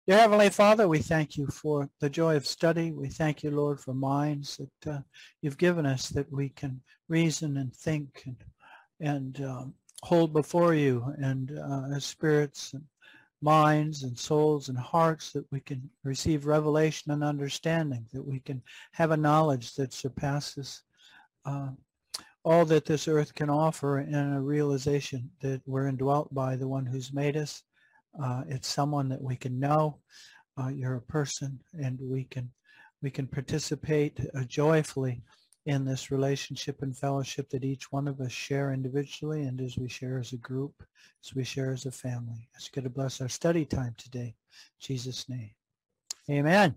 Dear Heavenly Father, we thank you for the joy of study. We thank you, Lord, for minds that you've given us that we can reason and think and hold before you, and as spirits and minds and souls and hearts, that we can receive revelation and understanding, that we can have a knowledge that surpasses all that this earth can offer, and a realization that we're indwelt by the one who's made us. It's someone that we can know. You're a person, and we can participate joyfully in this relationship and fellowship that each one of us share individually, and as we share as a group, as we share as a family. Ask you to bless our study time today. In Jesus' name, amen.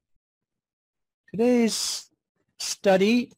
Today's study,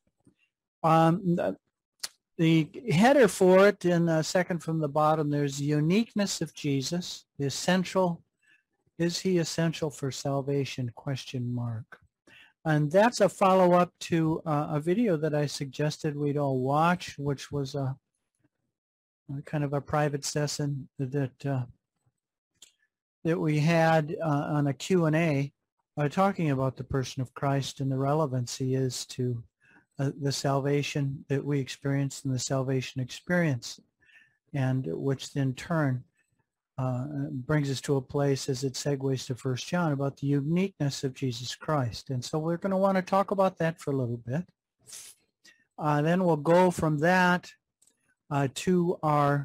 the header for it, in second from the bottom, there's the uniqueness of Jesus, the essential. Is he essential for salvation? ? And that's a follow-up to a video that I suggested we'd all watch, which was a kind of a private session that we had on a Q&A, talking about the person of Christ and the relevance he is to the salvation that we experienced and the salvation experience, and which in turn brings us to a place, as it segues to 1 John, about the uniqueness of Jesus Christ. And so we're going to want to talk about that for a little bit. Then we'll go from that to our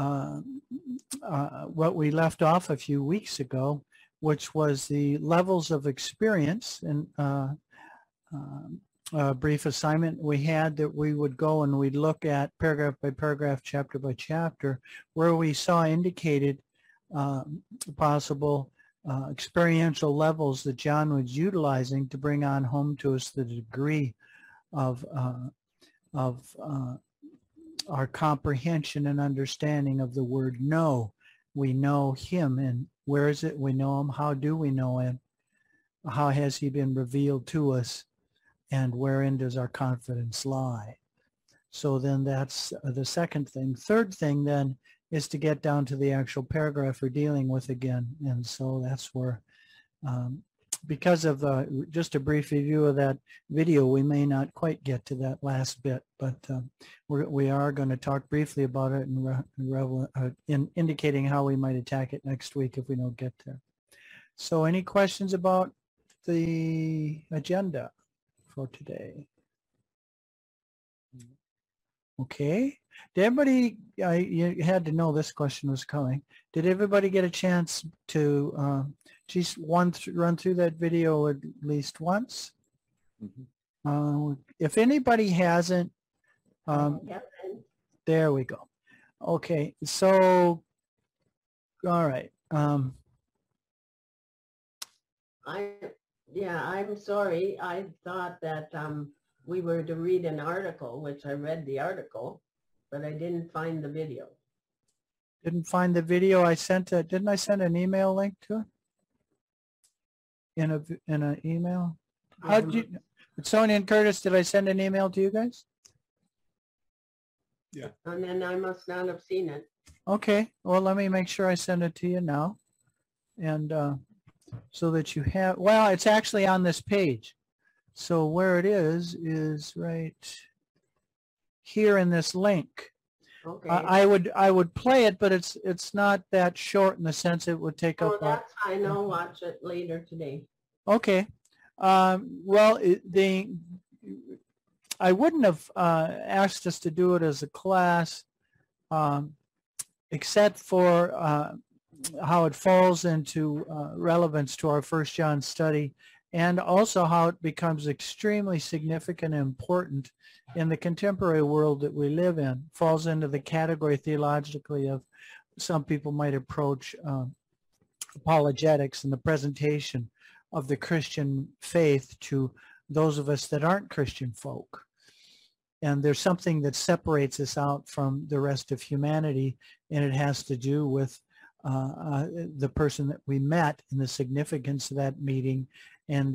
what we left off a few weeks ago, which was the levels of experience, and a brief assignment we had that we would go and we'd look at paragraph by paragraph, chapter by chapter, where we saw indicated possible experiential levels that John was utilizing to bring on home to us the degree of our comprehension and understanding of the word know. We know him, and where is it we know him? How do we know him? How has he been revealed to us? And wherein does our confidence lie? So then that's the second thing. Third thing then is to get down to the actual paragraph we're dealing with again. And so that's where, because of just a brief review of that video, we may not quite get to that last bit, but we are going to talk briefly about it in indicating how we might attack it next week if we don't get there. So any questions about the agenda for today? Okay. Did everybody, you had to know this question was coming. Did everybody get a chance to just run through that video at least once? Mm-hmm. If anybody hasn't, there we go. Okay. So, all right. I'm sorry. I thought that we were to read an article, which I read the article, but I didn't find the video. Didn't find the video. I sent a, didn't I send an email link to it? In an email? How did you, Sonia and Curtis, did I send an email to you guys? Yeah. And then I must not have seen it. Okay. Well, let me make sure I send it to you now. And so that you have, well, it's actually on this page. So where it is right here in this link. Okay. I would play it, but it's not that short in the sense it would take up. Oh, that's fine. I'll watch it later today. Okay. Well, I wouldn't have asked us to do it as a class, except for how it falls into relevance to our 1 John study, and also how it becomes extremely significant and important in the contemporary world that we live in. Falls into the category theologically of, some people might approach apologetics and the presentation of the Christian faith to those of us that aren't Christian folk. And there's something that separates us out from the rest of humanity, and it has to do with the person that we met and the significance of that meeting, and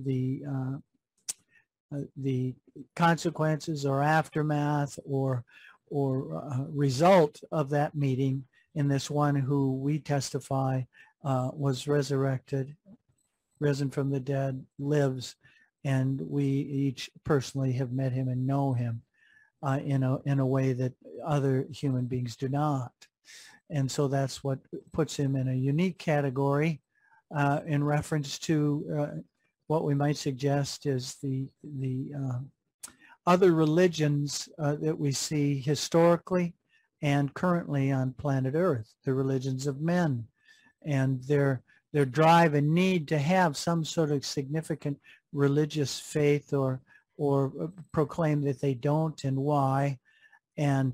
the consequences or aftermath or result of that meeting in this one who we testify was resurrected, risen from the dead, lives, and we each personally have met him and know him in a way that other human beings do not. And so that's what puts him in a unique category in reference to what we might suggest is the other religions that we see historically and currently on planet Earth, the religions of men, and their drive and need to have some sort of significant religious faith or proclaim that they don't, and why, and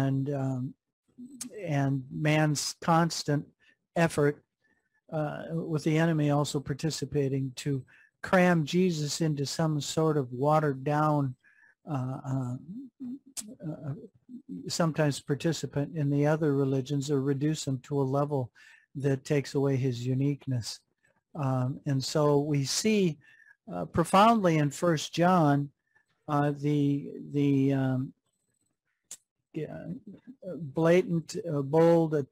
man's constant effort with the enemy also participating to cram Jesus into some sort of watered down sometimes participant in the other religions, or reduce him to a level that takes away his uniqueness. And so we see profoundly in 1 John the blatant, bold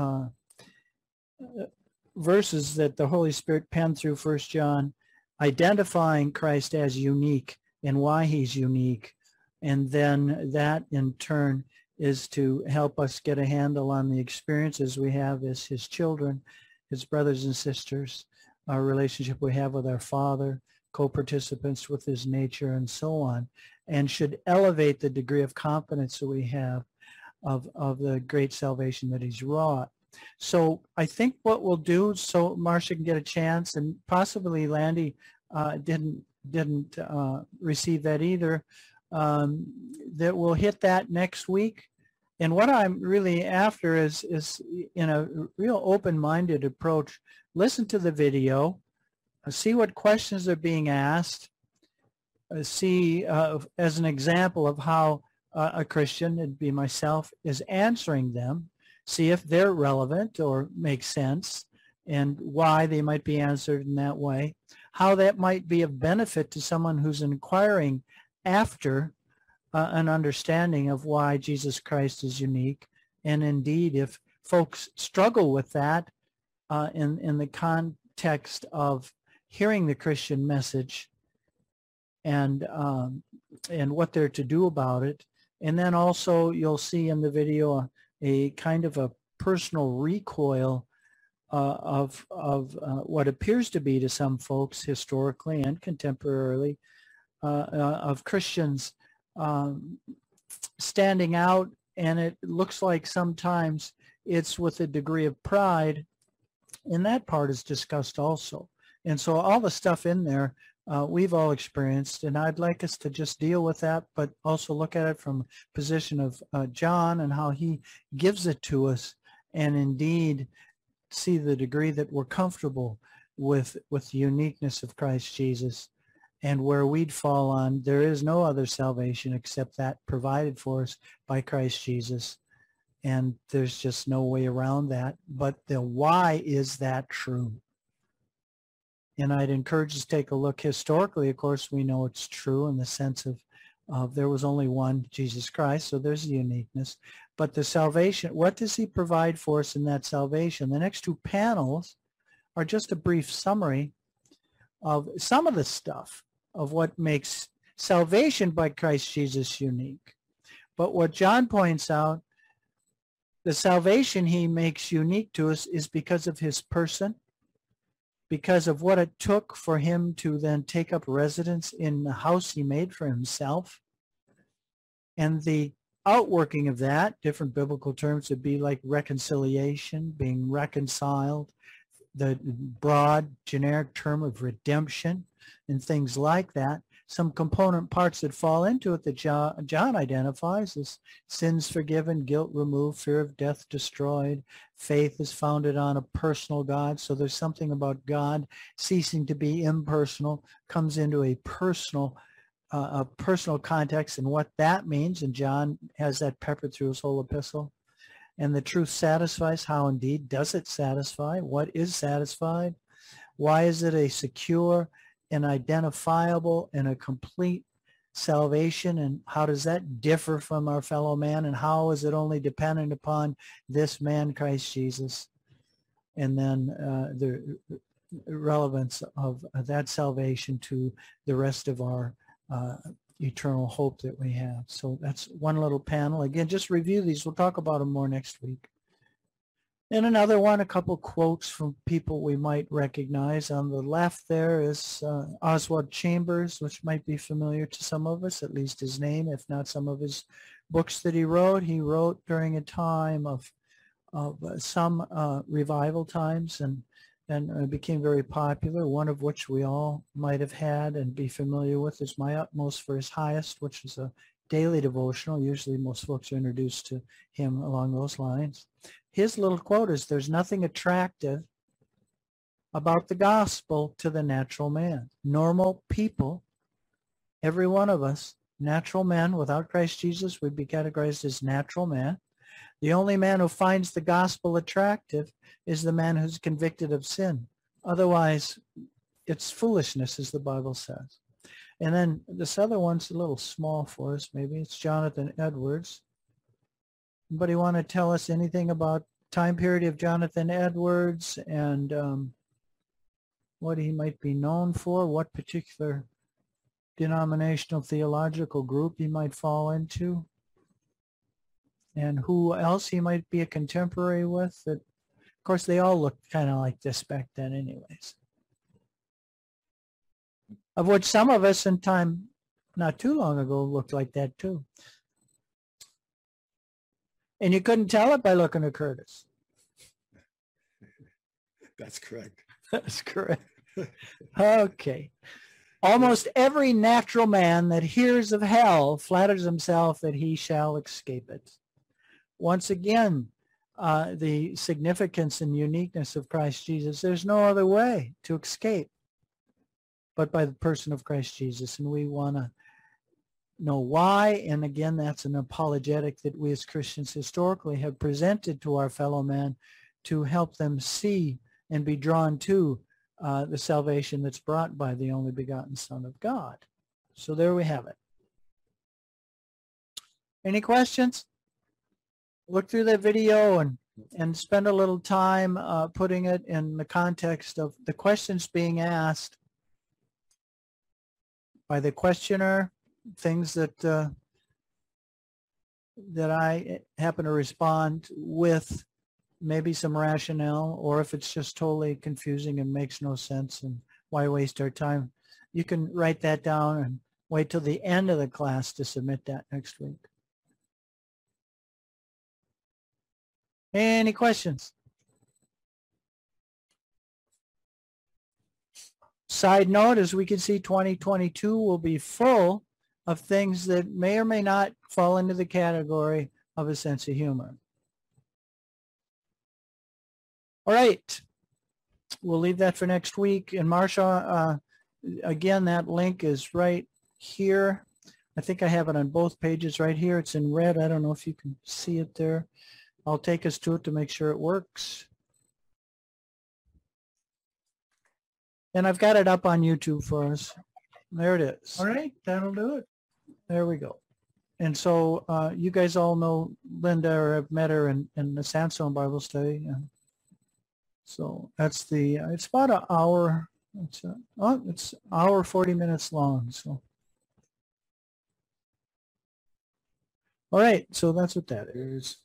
verses that the Holy Spirit penned through 1 John, identifying Christ as unique and why he's unique. And then that in turn is to help us get a handle on the experiences we have as his children, his brothers and sisters, our relationship we have with our Father, co-participants with his nature, and so on, and should elevate the degree of confidence that we have of the great salvation that he's wrought. So I think what we'll do, so Marcia can get a chance, and possibly Landy didn't receive that either, that we'll hit that next week. And what I'm really after is in a real open-minded approach, listen to the video, see what questions are being asked, see as an example of how a Christian, it'd be myself, is answering them, see if they're relevant or make sense, and why they might be answered in that way, how that might be of benefit to someone who's inquiring after an understanding of why Jesus Christ is unique. And indeed, if folks struggle with that in the context of hearing the Christian message and what they're to do about it. And then also you'll see in the video a kind of a personal recoil of what appears to be to some folks historically and contemporarily of Christians standing out, and it looks like sometimes it's with a degree of pride, and that part is discussed also. And so all the stuff in there we've all experienced, and I'd like us to just deal with that, but also look at it from a position of John and how he gives it to us, and indeed see the degree that we're comfortable with the uniqueness of Christ Jesus, and where we'd fall on, there is no other salvation except that provided for us by Christ Jesus. And there's just no way around that. But the why is that true? And I'd encourage us to take a look historically. Of course, we know it's true in the sense of there was only one Jesus Christ, so there's a uniqueness. But the salvation, what does he provide for us in that salvation? The next two panels are just a brief summary of some of the stuff of what makes salvation by Christ Jesus unique. But what John points out, the salvation he makes unique to us is because of his person, because of what it took for him to then take up residence in the house he made for himself. And the outworking of that, different biblical terms would be like reconciliation, being reconciled, the broad generic term of redemption, and things like that. Some component parts that fall into it that John identifies as sins forgiven, guilt removed, fear of death destroyed, faith is founded on a personal God. So there's something about God ceasing to be impersonal, comes into a personal context, and what that means. And John has that peppered through his whole epistle. And the truth satisfies. How indeed does it satisfy? What is satisfied? Why is it a secure and identifiable and a complete salvation? And how does that differ from our fellow man? And how is it only dependent upon this man, Christ Jesus? and then the relevance of that salvation to the rest of our eternal hope that we have. So that's one little panel. Again, just review these. We'll talk about them more next week. And another one, a couple quotes from people we might recognize. On the left there is Oswald Chambers, which might be familiar to some of us, at least his name, if not some of his books that he wrote. He wrote during a time of some revival times and became very popular, one of which we all might have had and be familiar with is My Utmost for His Highest, which is a daily devotional. Usually most folks are introduced to him along those lines. His little quote is, "There's nothing attractive about the gospel to the natural man." Normal people, every one of us, natural men, without Christ Jesus would be categorized as natural man. The only man who finds the gospel attractive is the man who's convicted of sin. Otherwise, it's foolishness, as the Bible says. And then this other one's a little small for us, maybe. It's Jonathan Edwards. Anybody want to tell us anything about time period of Jonathan Edwards and what he might be known for, what particular denominational theological group he might fall into, and who else he might be a contemporary with? That, of course, they all looked kind of like this back then anyways. Of which some of us in time not too long ago looked like that too. And you couldn't tell it by looking at Curtis. That's correct. That's correct. Okay. Almost every natural man that hears of hell flatters himself that he shall escape it. Once again, the significance and uniqueness of Christ Jesus, there's no other way to escape but by the person of Christ Jesus. And we want to know why. And again, that's an apologetic that we as Christians historically have presented to our fellow man to help them see and be drawn to the salvation that's brought by the only begotten Son of God. So there we have it. Any questions? Look through that video and spend a little time putting it in the context of the questions being asked by the questioner, things that that I happen to respond with, maybe some rationale, or if it's just totally confusing and makes no sense and why waste our time, you can write that down and wait till the end of the class to submit that next week. Any questions? Side note, as we can see, 2022 will be full of things that may or may not fall into the category of a sense of humor. All right, we'll leave that for next week. And Marsha, again, that link is right here. I think I have it on both pages right here. It's in red. I don't know if you can see it there. I'll take us to it to make sure it works. And I've got it up on YouTube for us. There it is. All right, that'll do it. There we go. And so you guys all know Linda or have met her in the Sandstone Bible Study. So that's the, it's about an hour. It's hour 40 minutes long. So, all right, so that's what that is.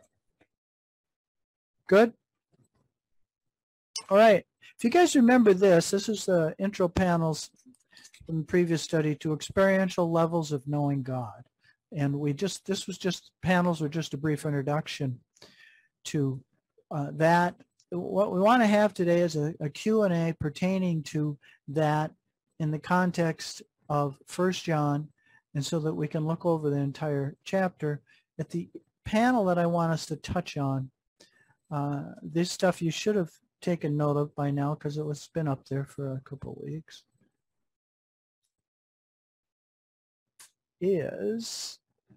Good. All right. If you guys remember this is the intro panels from the previous study to experiential levels of knowing God. And this was just, panels were just a brief introduction to that. What we want to have today is a Q&A pertaining to that in the context of 1 John, and so that we can look over the entire chapter. At the panel that I want us to touch on, this stuff you should have taken note of by now because it was been up there for a couple of weeks, is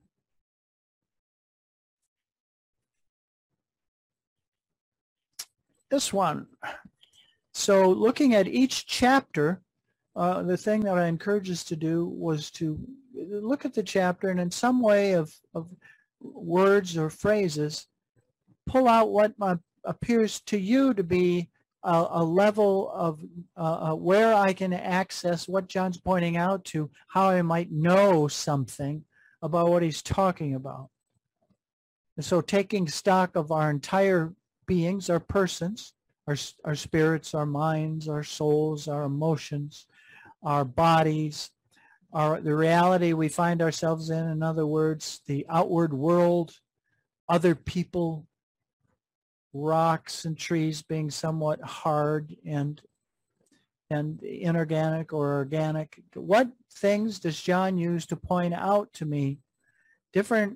this one. So looking at each chapter, the thing that I encouraged us to do was to look at the chapter and in some way of words or phrases, pull out what appears to you to be a level of where I can access what John's pointing out to, how I might know something about what he's talking about. And so taking stock of our entire beings, our persons, our spirits, our minds, our souls, our emotions, our bodies, the reality we find ourselves in other words, the outward world, other people, rocks and trees being somewhat hard and inorganic or organic. What things does John use to point out to me different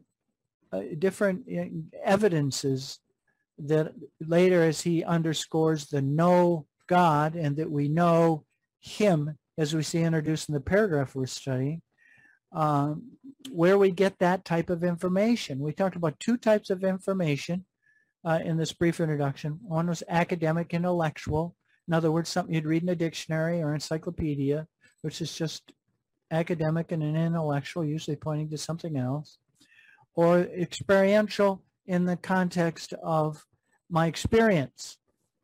evidences that later, as he underscores the know God and that we know him, as we see introduced in the paragraph we're studying, where we get that type of information. We talked about two types of information in this brief introduction. One was academic, intellectual. In other words, something you'd read in a dictionary or encyclopedia, which is just academic and an intellectual, usually pointing to something else. Or experiential in the context of my experience.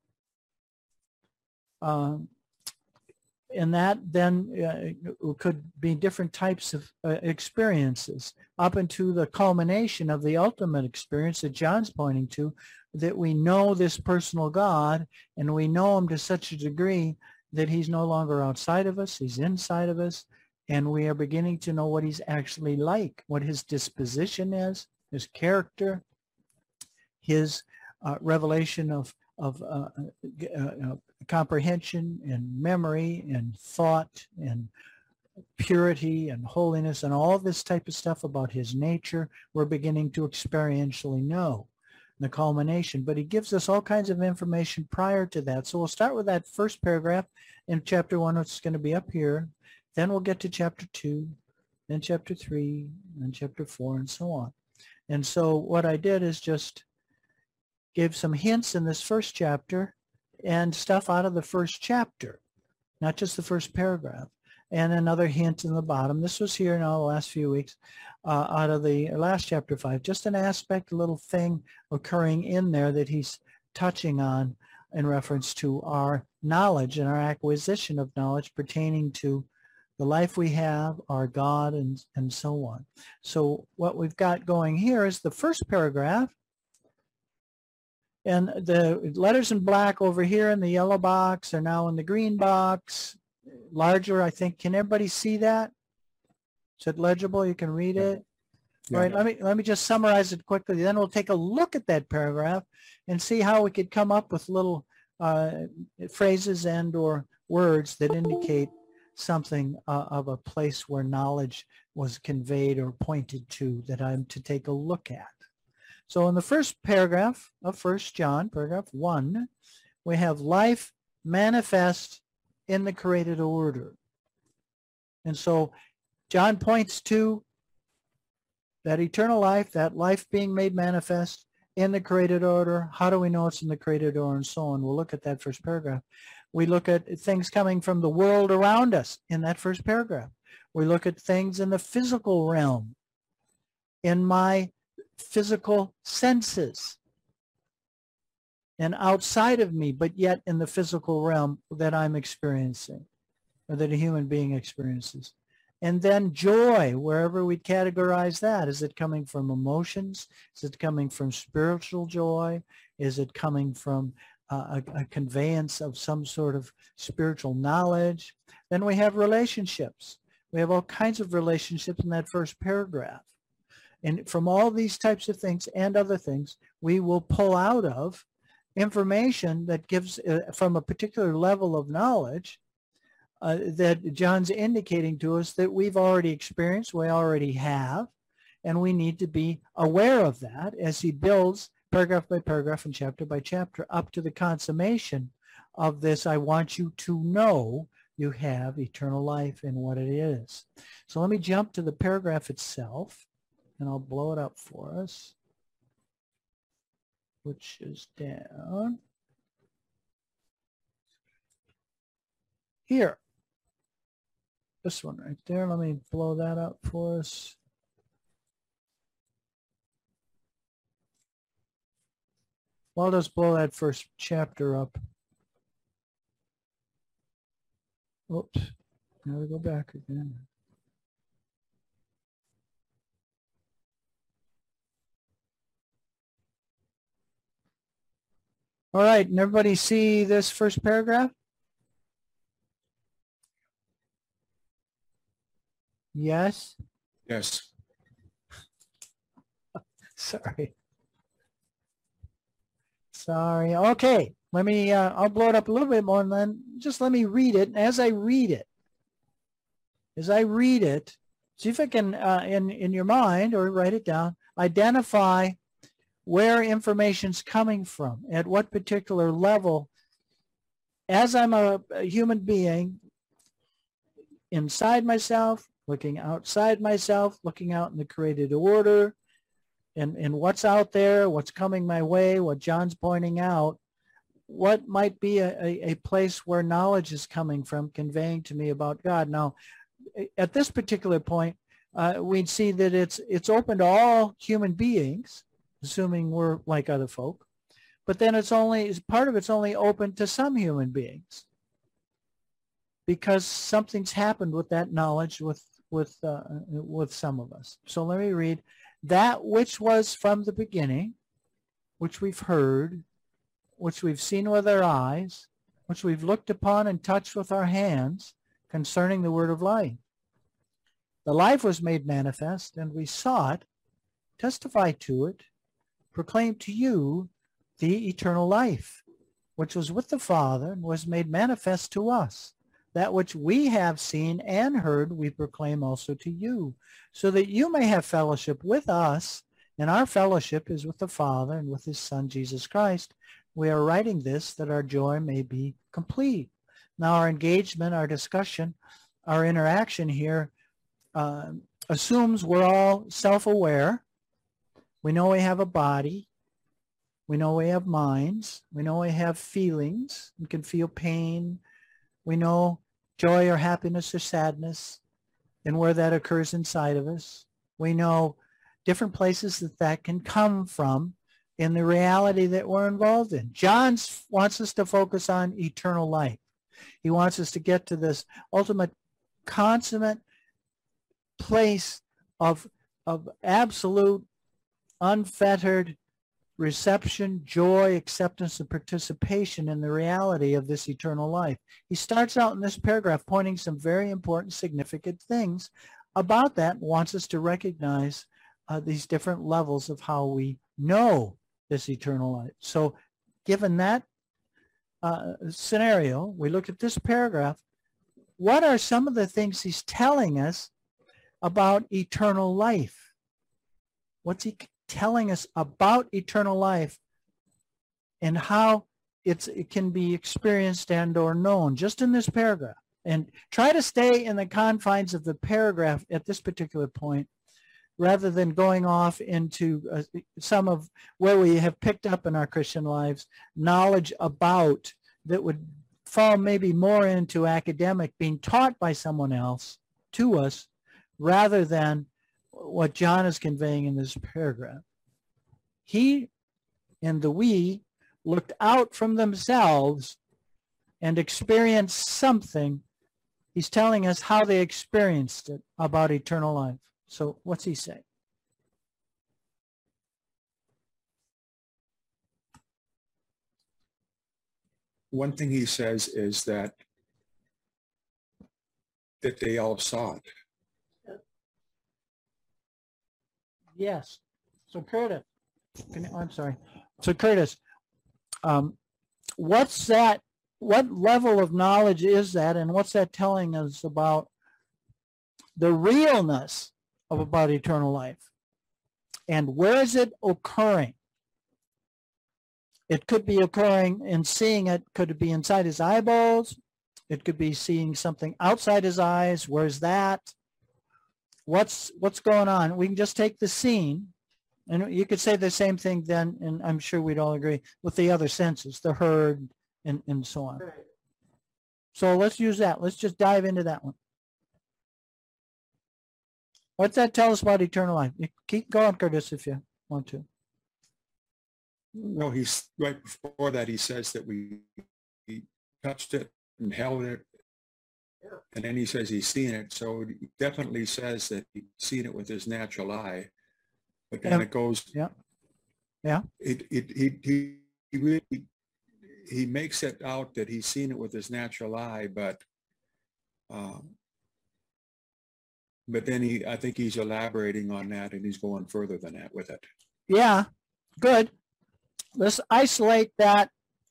And that then could be different types of experiences up into the culmination of the ultimate experience that John's pointing to, that we know this personal God and we know him to such a degree that he's no longer outside of us, he's inside of us, and we are beginning to know what he's actually like, what his disposition is, his character, his revelation of comprehension and memory and thought and purity and holiness and all this type of stuff about his nature we're beginning to experientially know the culmination. But he gives us all kinds of information prior to that. So we'll start with that first paragraph in chapter 1, which is going to be up here. Then we'll get to chapter 2, then chapter 3, then chapter 4, and so on. And so what I did is just gave some hints in this first chapter and stuff out of the first chapter, not just the first paragraph, and another hint in the bottom. This was here in the last few weeks out of the last chapter 5, just an aspect, a little thing occurring in there that he's touching on in reference to our knowledge and our acquisition of knowledge pertaining to the life we have, our God, and so on. So what we've got going here is the first paragraph, and the letters in black over here in the yellow box are now in the green box, larger, I think. Can everybody see that? Is it legible? You can read it? Yeah. All right, let me just summarize it quickly. Then we'll take a look at that paragraph and see how we could come up with little phrases and or words that indicate something of a place where knowledge was conveyed or pointed to that I'm to take a look at. So in the first paragraph of 1 John, paragraph 1, we have life manifest in the created order. And so John points to that eternal life, that life being made manifest in the created order. How do we know it's in the created order, and so on? We'll look at that first paragraph. We look at things coming from the world around us in that first paragraph. We look at things in the physical realm, in my physical senses, and outside of me, but yet in the physical realm that I'm experiencing, or that a human being experiences. And then joy, wherever we categorize that. Is it coming from emotions? Is it coming from spiritual joy? Is it coming from a conveyance of some sort of spiritual knowledge? Then we have relationships. We have all kinds of relationships in that first paragraph. And from all these types of things and other things, we will pull out of information that gives from a particular level of knowledge that John's indicating to us that we've already experienced, we already have, and we need to be aware of that as he builds paragraph by paragraph and chapter by chapter up to the consummation of this. I want you to know you have eternal life and what it is. So let me jump to the paragraph itself, and I'll blow it up for us, which is down here. This one right there. Let me blow that up for us. Well, let's blow that first chapter up. Oops. Now we go back again. All right, and everybody see this first paragraph? Yes? Yes. Sorry. Sorry. Okay, let me, I'll blow it up a little bit more and then just let me read it. And as I read it, see if I can, in your mind or write it down, identify where information's coming from, at what particular level. As I'm a human being, inside myself, looking outside myself, looking out in the created order, and what's out there, what's coming my way, what John's pointing out, what might be a place where knowledge is coming from, conveying to me about God. Now, at this particular point, we'd see that it's open to all human beings, assuming we're like other folk, but then part of it's only open to some human beings because something's happened with that knowledge with some of us. So let me read. That which was from the beginning, which we've heard, which we've seen with our eyes, which we've looked upon and touched with our hands, concerning the word of life. The life was made manifest, and we saw it, testified to it, proclaimed to you the eternal life, which was with the Father and was made manifest to us. That which we have seen and heard we proclaim also to you, so that you may have fellowship with us, and our fellowship is with the Father and with his Son, Jesus Christ. We are writing this that our joy may be complete. Now our engagement, our discussion, our interaction here assumes we're all self-aware. We know we have a body. We know we have minds. We know we have feelings. We can feel pain. We know joy or happiness or sadness and where that occurs inside of us. We know different places that can come from in the reality that we're involved in. John wants us to focus on eternal life. He wants us to get to this ultimate, consummate place of absolute, unfettered reception, joy, acceptance, and participation in the reality of this eternal life. He starts out in this paragraph pointing some very important, significant things about that, and wants us to recognize these different levels of how we know this eternal life. So given that scenario, we look at this paragraph. What are some of the things he's telling us about eternal life? What's he telling us about eternal life and how it can be experienced and or known just in this paragraph? And try to stay in the confines of the paragraph at this particular point rather than going off into some of where we have picked up in our Christian lives knowledge about that would fall maybe more into academic, being taught by someone else to us rather than what John is conveying in this paragraph. He and the we looked out from themselves and experienced something. He's telling us how they experienced it about eternal life. So what's he say? One thing he says is that they all saw it. Yes. So Curtis, I'm sorry. So Curtis, what's that? What level of knowledge is that, and what's that telling us about the realness of about eternal life? And where is it occurring? It could be occurring in seeing it. Could it be inside his eyeballs? It could be seeing something outside his eyes. Where's that? What's going on? We can just take the scene, and you could say the same thing then, and I'm sure we'd all agree, with the other senses, the heard, and so on. Right. So let's use that. Let's just dive into that one. What's that tell us about eternal life? You keep going, Curtis, if you want to. No, he's right before that. He says that he touched it and held it, Yeah. and then he says he's seen it. So it definitely says that he's seen it with his natural eye. But then Yeah. it goes. Yeah. Yeah. He really he makes it out that he's seen it with his natural eye, but then I think he's elaborating on that, and he's going further than that with it. Yeah, good. Let's isolate that.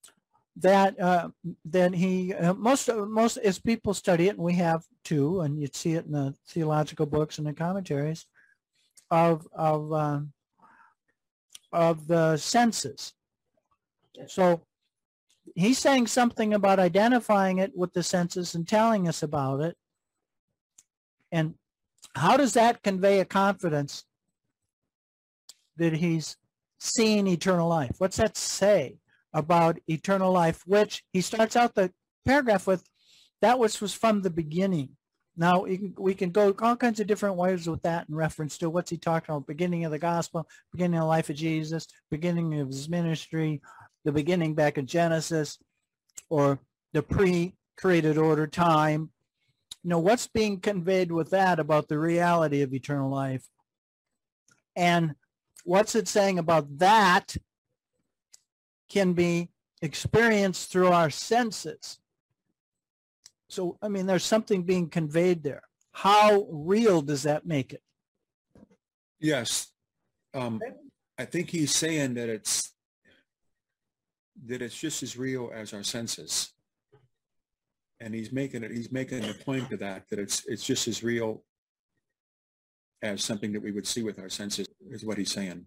Then he most as people study it, and we have too, and you'd see it in the theological books and the commentaries of the senses. So he's saying something about identifying it with the senses and telling us about it. And how does that convey a confidence that he's seen eternal life? What's that say about eternal life, which he starts out the paragraph with, that which was from the beginning. Now, we can go all kinds of different ways with that in reference to what's he talking about, beginning of the gospel, beginning of the life of Jesus, beginning of his ministry, the beginning back in Genesis, or the pre-created order time. You know, what's being conveyed with that about the reality of eternal life? And what's it saying about that can be experienced through our senses? So, I mean, there's something being conveyed there. How real does that make it? Yes. I think he's saying that it's just as real as our senses. And he's making a point to that it's just as real as something that we would see with our senses, is what he's saying.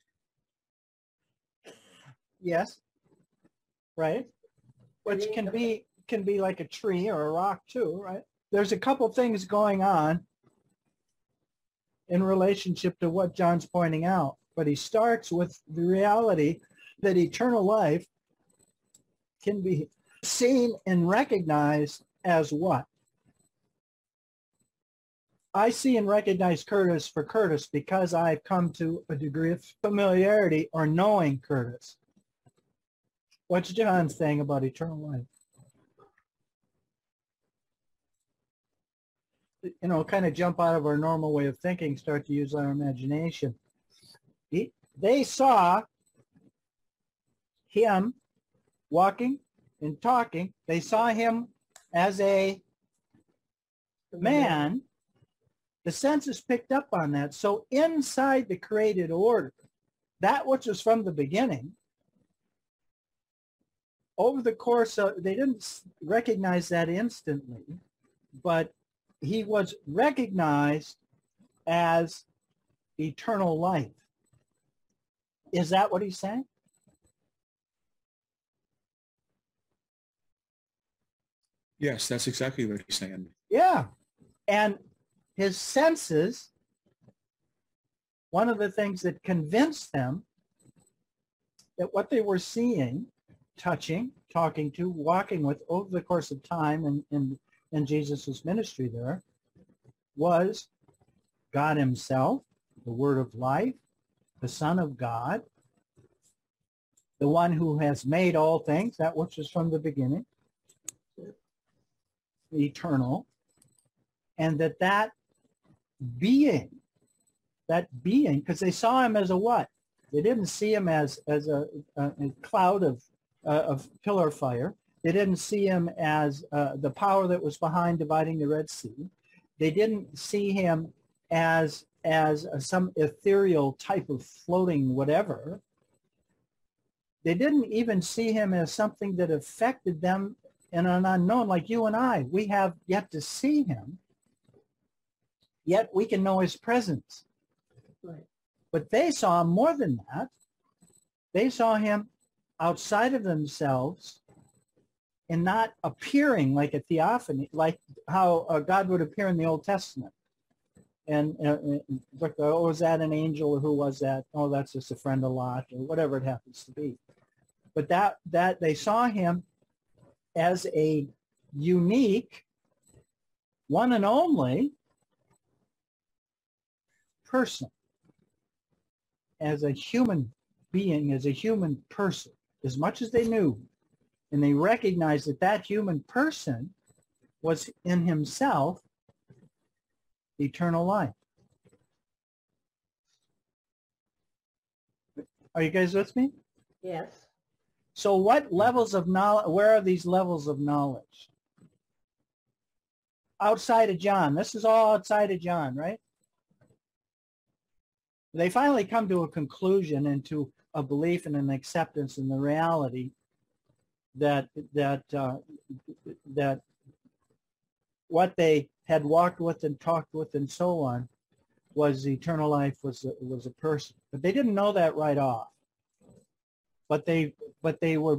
Yes. Right. Which can be like a tree or a rock too, right? There's a couple things going on in relationship to what John's pointing out, but he starts with the reality that eternal life can be seen and recognized as what? I see and recognize Curtis for Curtis because I've come to a degree of familiarity or knowing Curtis. What's John saying about eternal life? You know, kind of jump out of our normal way of thinking, start to use our imagination. They saw him walking and talking. They saw him as a man. The senses picked up on that. So inside the created order, that which was from the beginning, over the course of, they didn't recognize that instantly, but he was recognized as eternal life. Is that what he's saying? Yes, that's exactly what he's saying. Yeah. And his senses, one of the things that convinced them that what they were seeing, touching, talking to, walking with over the course of time in Jesus' ministry there was God himself, the Word of life, the Son of God, the one who has made all things, that which is from the beginning, eternal, and that being, because they saw him as a what? They didn't see him as a cloud of pillar fire. They didn't see him as the power that was behind dividing the Red Sea. They didn't see him as some ethereal type of floating whatever. They didn't even see him as something that affected them in an unknown, like you and I. We have yet to see him, yet we can know his presence. Right. But they saw more than that. They saw him outside of themselves and not appearing like a theophany, like how God would appear in the Old Testament. And oh, was that an angel, or who was that? Oh, that's just a friend of Lot, or whatever it happens to be. But that they saw him as a unique, one and only person, as a human being as a human person, as much as they knew, and they recognized that that human person was in himself eternal life. Are you guys with me? Yes. So what levels of knowledge, where are these levels of knowledge? Outside of John. This is all outside of John, right? They finally come to a conclusion and to a belief and an acceptance in the reality that what they had walked with and talked with and so on was eternal life, was a person. But they didn't know that right off. But they were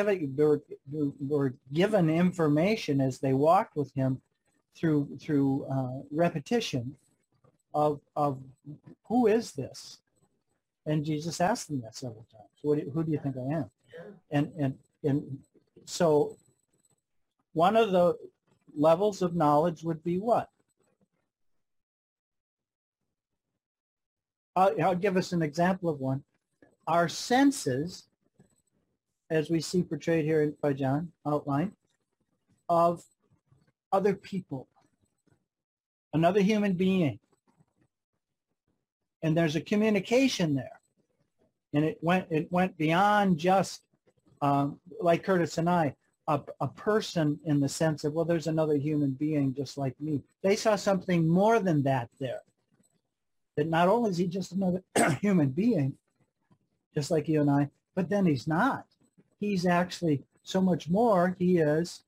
given information as they walked with him through repetition of who is this? And Jesus asked them that several times. Who do you think I am? Yeah. And so one of the levels of knowledge would be what? I'll give us an example of one. Our senses, as we see portrayed here by John, outlined, of other people, another human being. And there's a communication there. And it went beyond just, like Curtis and I, a person in the sense of, well, there's another human being just like me. They saw something more than that there. That not only is he just another human being, just like you and I, but then he's not. He's actually so much more. He is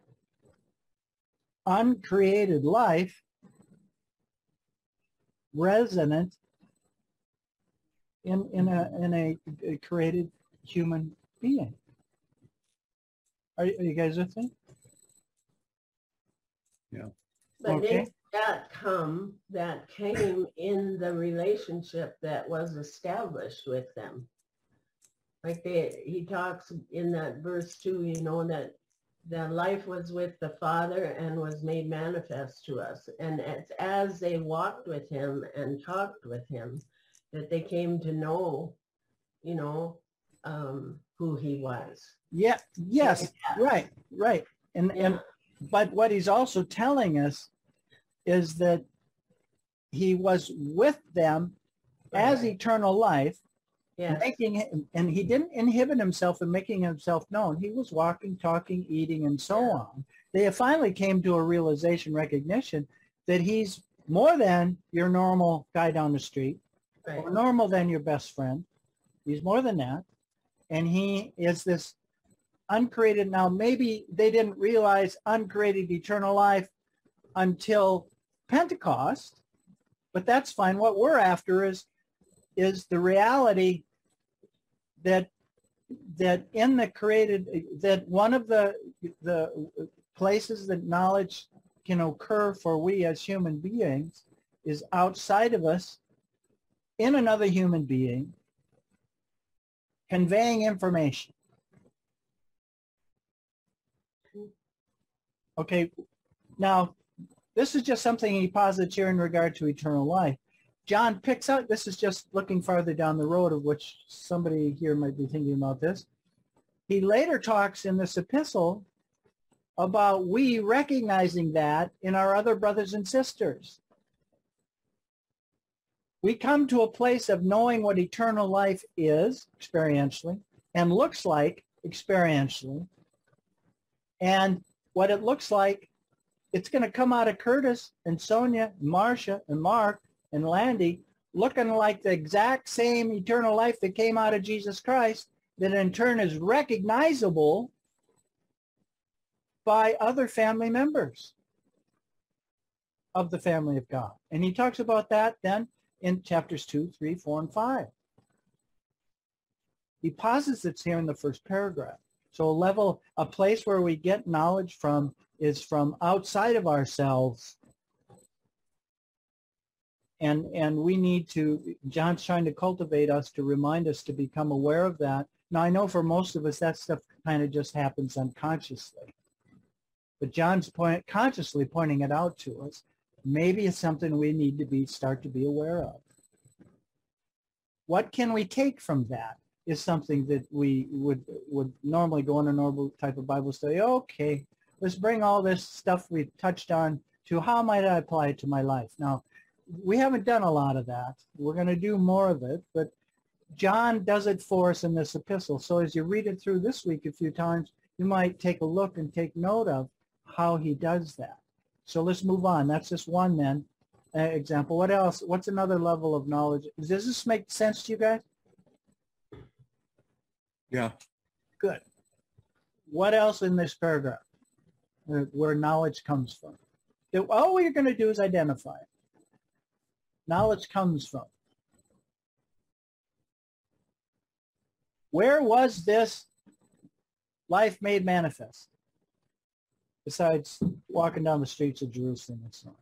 uncreated life resonant in a created human being. Are you guys with me? Yeah. But Okay. that came in the relationship that was established with them. Like he talks in that verse 2, that the life was with the Father and was made manifest to us. And as they walked with him and talked with him, that they came to know, who he was. Yeah. Yes. Right. And but what he's also telling us is that he was with them as eternal life, and he didn't inhibit himself in making himself known. He was walking, talking, eating, and so on. They finally came to a realization, recognition that he's more than your normal guy down the street, or normal than your best friend. He's more than that. And he is this uncreated. Now, maybe they didn't realize uncreated eternal life until Pentecost, but that's fine. What we're after is the reality that in the created, that one of the places that knowledge can occur for we as human beings is outside of us, in another human being, conveying information. Okay, now this is just something he posits here in regard to eternal life. John picks out, this is just looking farther down the road, of which somebody here might be thinking about this. He later talks in this epistle about we recognizing that in our other brothers and sisters. We come to a place of knowing what eternal life is experientially and looks like experientially. And what it looks like, it's going to come out of Curtis and Sonia, and Marcia and Mark and Landy looking like the exact same eternal life that came out of Jesus Christ, that in turn is recognizable by other family members of the family of God. And he talks about that then in chapters 2, 3, 4, and 5. He posits it's here in the first paragraph. So a place where we get knowledge from is from outside of ourselves. And we need to, John's trying to cultivate us to remind us to become aware of that. Now, I know for most of us, that stuff kind of just happens unconsciously. But John's consciously pointing it out to us. Maybe it's something we need to start to be aware of. What can we take from that? is something that we would normally go in a normal type of Bible study. Okay, let's bring all this stuff we've touched on to how might I apply it to my life. Now, we haven't done a lot of that. We're going to do more of it, but John does it for us in this epistle. So as you read it through this week a few times, you might take a look and take note of how he does that. So let's move on. That's just one then example. What else? What's another level of knowledge? Does this make sense to you guys? Yeah. Good. What else in this paragraph where knowledge comes from? All you're going to do is identify it. Knowledge comes from. Where was this life made manifest? Besides walking down the streets of Jerusalem and so on.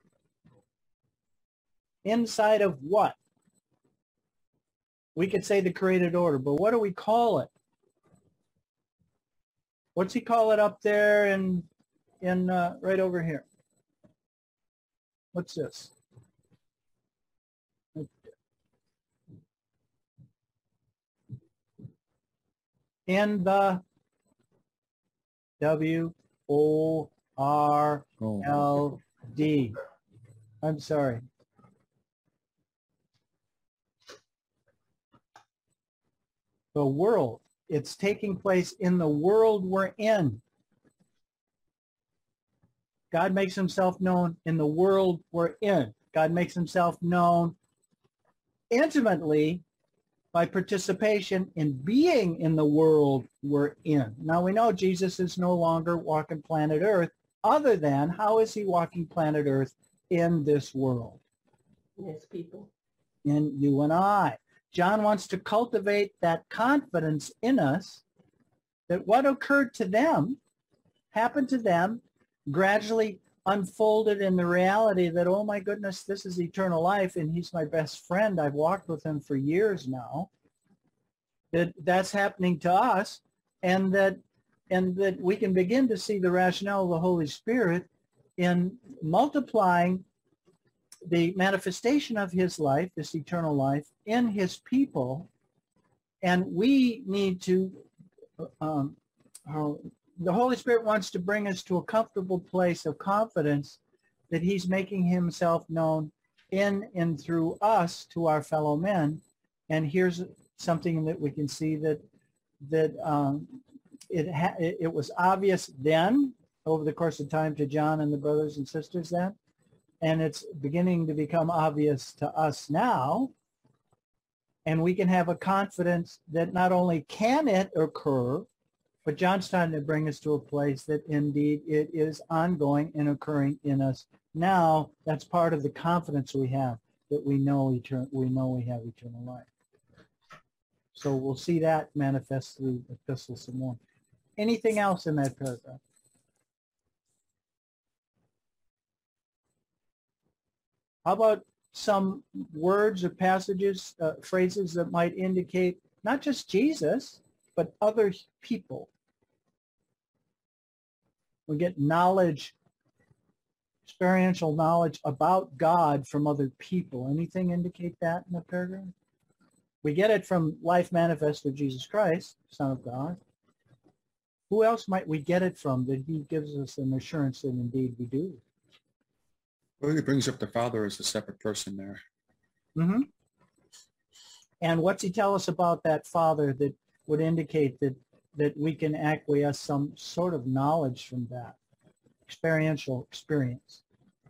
Inside of what? We could say the created order, but what do we call it? What's he call it up there in right over here? What's this? In the W-O-R-L-D. I'm sorry. The world. It's taking place in the world we're in. God makes himself known in the world we're in. God makes himself known intimately by participation in being in the world we're in. Now we know Jesus is no longer walking planet Earth, other than how is he walking planet Earth in this world? Yes, people. In you and I. John wants to cultivate that confidence in us that what occurred to them, happened to them, gradually unfolded in the reality that, oh my goodness, this is eternal life and he's my best friend. I've walked with him for years now. That's happening to us, and that we can begin to see the rationale of the Holy Spirit in multiplying the manifestation of his life, this eternal life, in his people. And we need to, the Holy Spirit wants to bring us to a comfortable place of confidence that he's making himself known in and through us to our fellow men. And here's something that we can see that it was obvious then, over the course of time, to John and the brothers and sisters then. And it's beginning to become obvious to us now. And we can have a confidence that not only can it occur, but John's trying to bring us to a place that indeed it is ongoing and occurring in us now. That's part of the confidence we have, that we know we have eternal life. So we'll see that manifest through the epistle some more. Anything else in that paragraph? How about some words or passages, phrases that might indicate not just Jesus, but other people? We get knowledge, experiential knowledge about God from other people. Anything indicate that in the paragraph? We get it from life manifest of Jesus Christ, Son of God. Who else might we get it from that he gives us an assurance that indeed we do? Well, he brings up the Father as a separate person there. Mm-hmm. And what's he tell us about that Father that would indicate that we can acquiesce some sort of knowledge from that experiential experience?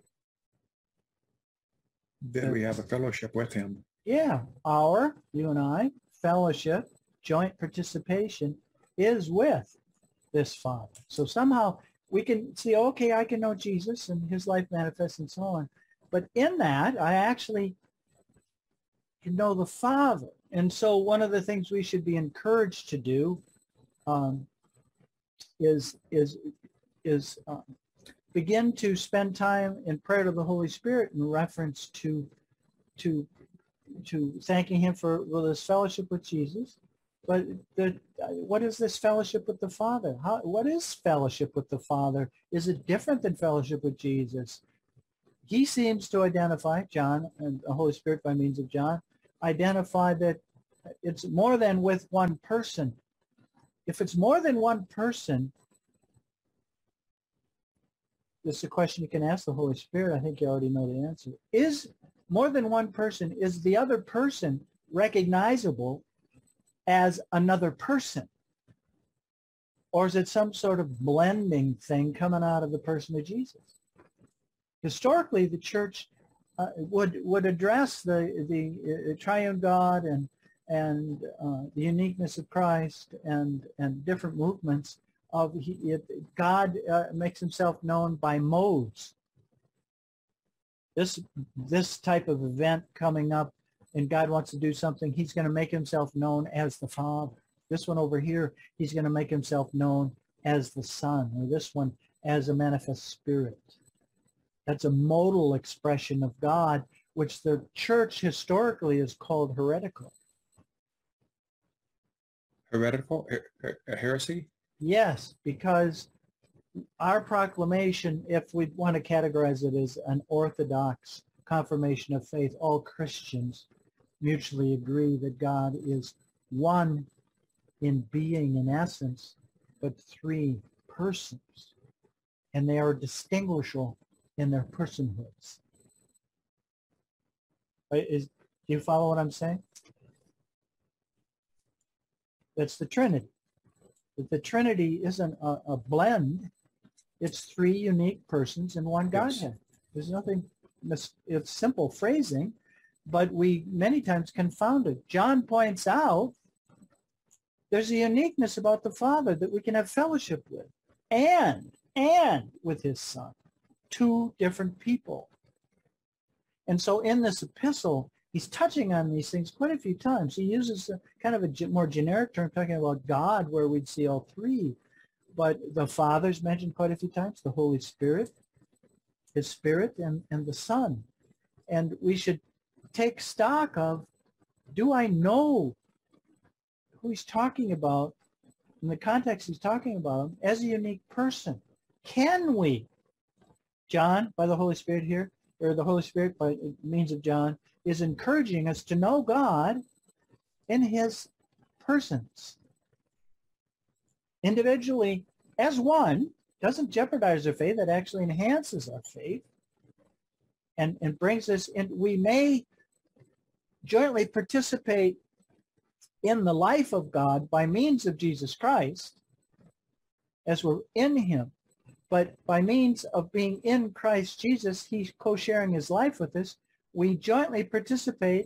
That we have a fellowship with him. Yeah, you and I, fellowship, joint participation is with this Father. So somehow we can see, okay, I can know Jesus and his life manifests and so on. But in that, I actually can know the Father. And so one of the things we should be encouraged to do is begin to spend time in prayer to the Holy Spirit in reference to thanking him for this fellowship with Jesus. But what is this fellowship with the Father? What is fellowship with the Father? Is it different than fellowship with Jesus? He seems to identify, John and the Holy Spirit by means of John, identify that it's more than with one person. If it's more than one person, this is a question you can ask the Holy Spirit. I think you already know the answer. Is more than one person, is the other person recognizable as another person? Or is it some sort of blending thing coming out of the person of Jesus? Historically, the church would address the triune God and the uniqueness of Christ and different movements of God makes himself known by modes. This type of event coming up and God wants to do something, he's going to make himself known as the Father. This one over here, he's going to make himself known as the Son, or this one as a manifest Spirit. That's a modal expression of God, which the church historically is called heretical. Heretical? A heresy? Yes, because our proclamation, if we want to categorize it as an orthodox confirmation of faith, all Christians mutually agree that God is one in being, in essence, but three persons. And they are distinguishable in their personhoods. Do you follow what I'm saying? That's the Trinity. But the Trinity isn't a blend. It's three unique persons in one Godhead. There's nothing, it's simple phrasing, but we many times confound it. John points out there's a uniqueness about the Father that we can have fellowship with and with his Son. Two different people. And so in this epistle, he's touching on these things quite a few times. He uses kind of a more generic term talking about God where we'd see all three. But the Father's mentioned quite a few times, the Holy Spirit, his Spirit, and the Son. And we should take stock of, do I know who he's talking about in the context he's talking about him as a unique person? Can we? John, by the Holy Spirit here, or the Holy Spirit by means of John, is encouraging us to know God in his persons. Individually, as one, doesn't jeopardize our faith. That actually enhances our faith and brings us in. We may jointly participate in the life of God by means of Jesus Christ as we're in him. But by means of being in Christ Jesus, he's co-sharing his life with us. We jointly participate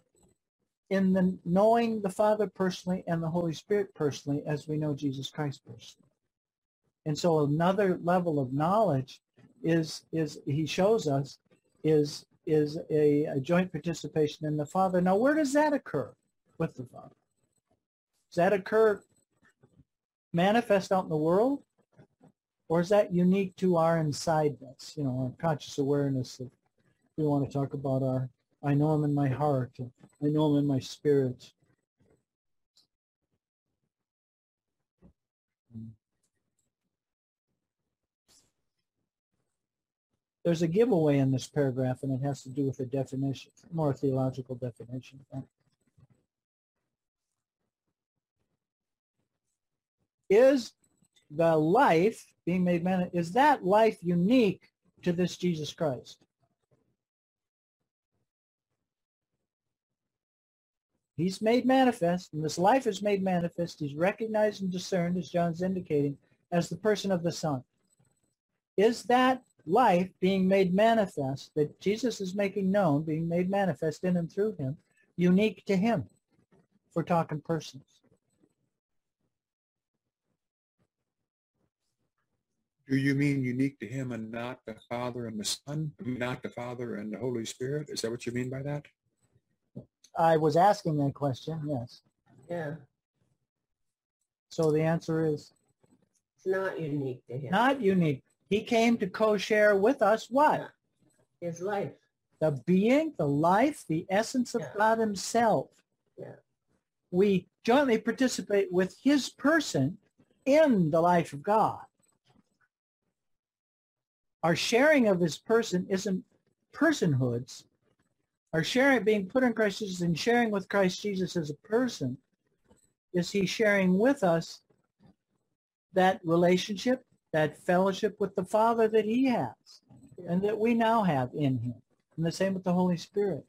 in the knowing the Father personally and the Holy Spirit personally as we know Jesus Christ personally. And so another level of knowledge is he shows us, is a joint participation in the Father. Now, where does that occur with the Father? Does that occur manifest out in the world? Or is that unique to our insideness, our conscious awareness of, we want to talk about our, I know him in my heart, I know him in my spirit. There's a giveaway in this paragraph, and it has to do with the definition, more theological definition. Is the life being made manifest, is that life unique to this Jesus Christ? He's made manifest, and this life is made manifest. He's recognized and discerned, as John's indicating, as the person of the Son. Is that life being made manifest, that Jesus is making known, being made manifest in and through him, unique to him? If we're talking persons. Do you mean unique to him and not the Father and the Son? Not the Father and the Holy Spirit? Is that what you mean by that? I was asking that question, yes. Yeah. So the answer is? It's not unique to him. Not unique. He came to co-share with us what? Yeah. His life. The being, the life, the essence of God himself. Yeah. We jointly participate with his person in the life of God. Our sharing of his person isn't personhoods. Our sharing, being put in Christ Jesus and sharing with Christ Jesus as a person, is he sharing with us that relationship, that fellowship with the Father that he has and that we now have in him. And the same with the Holy Spirit.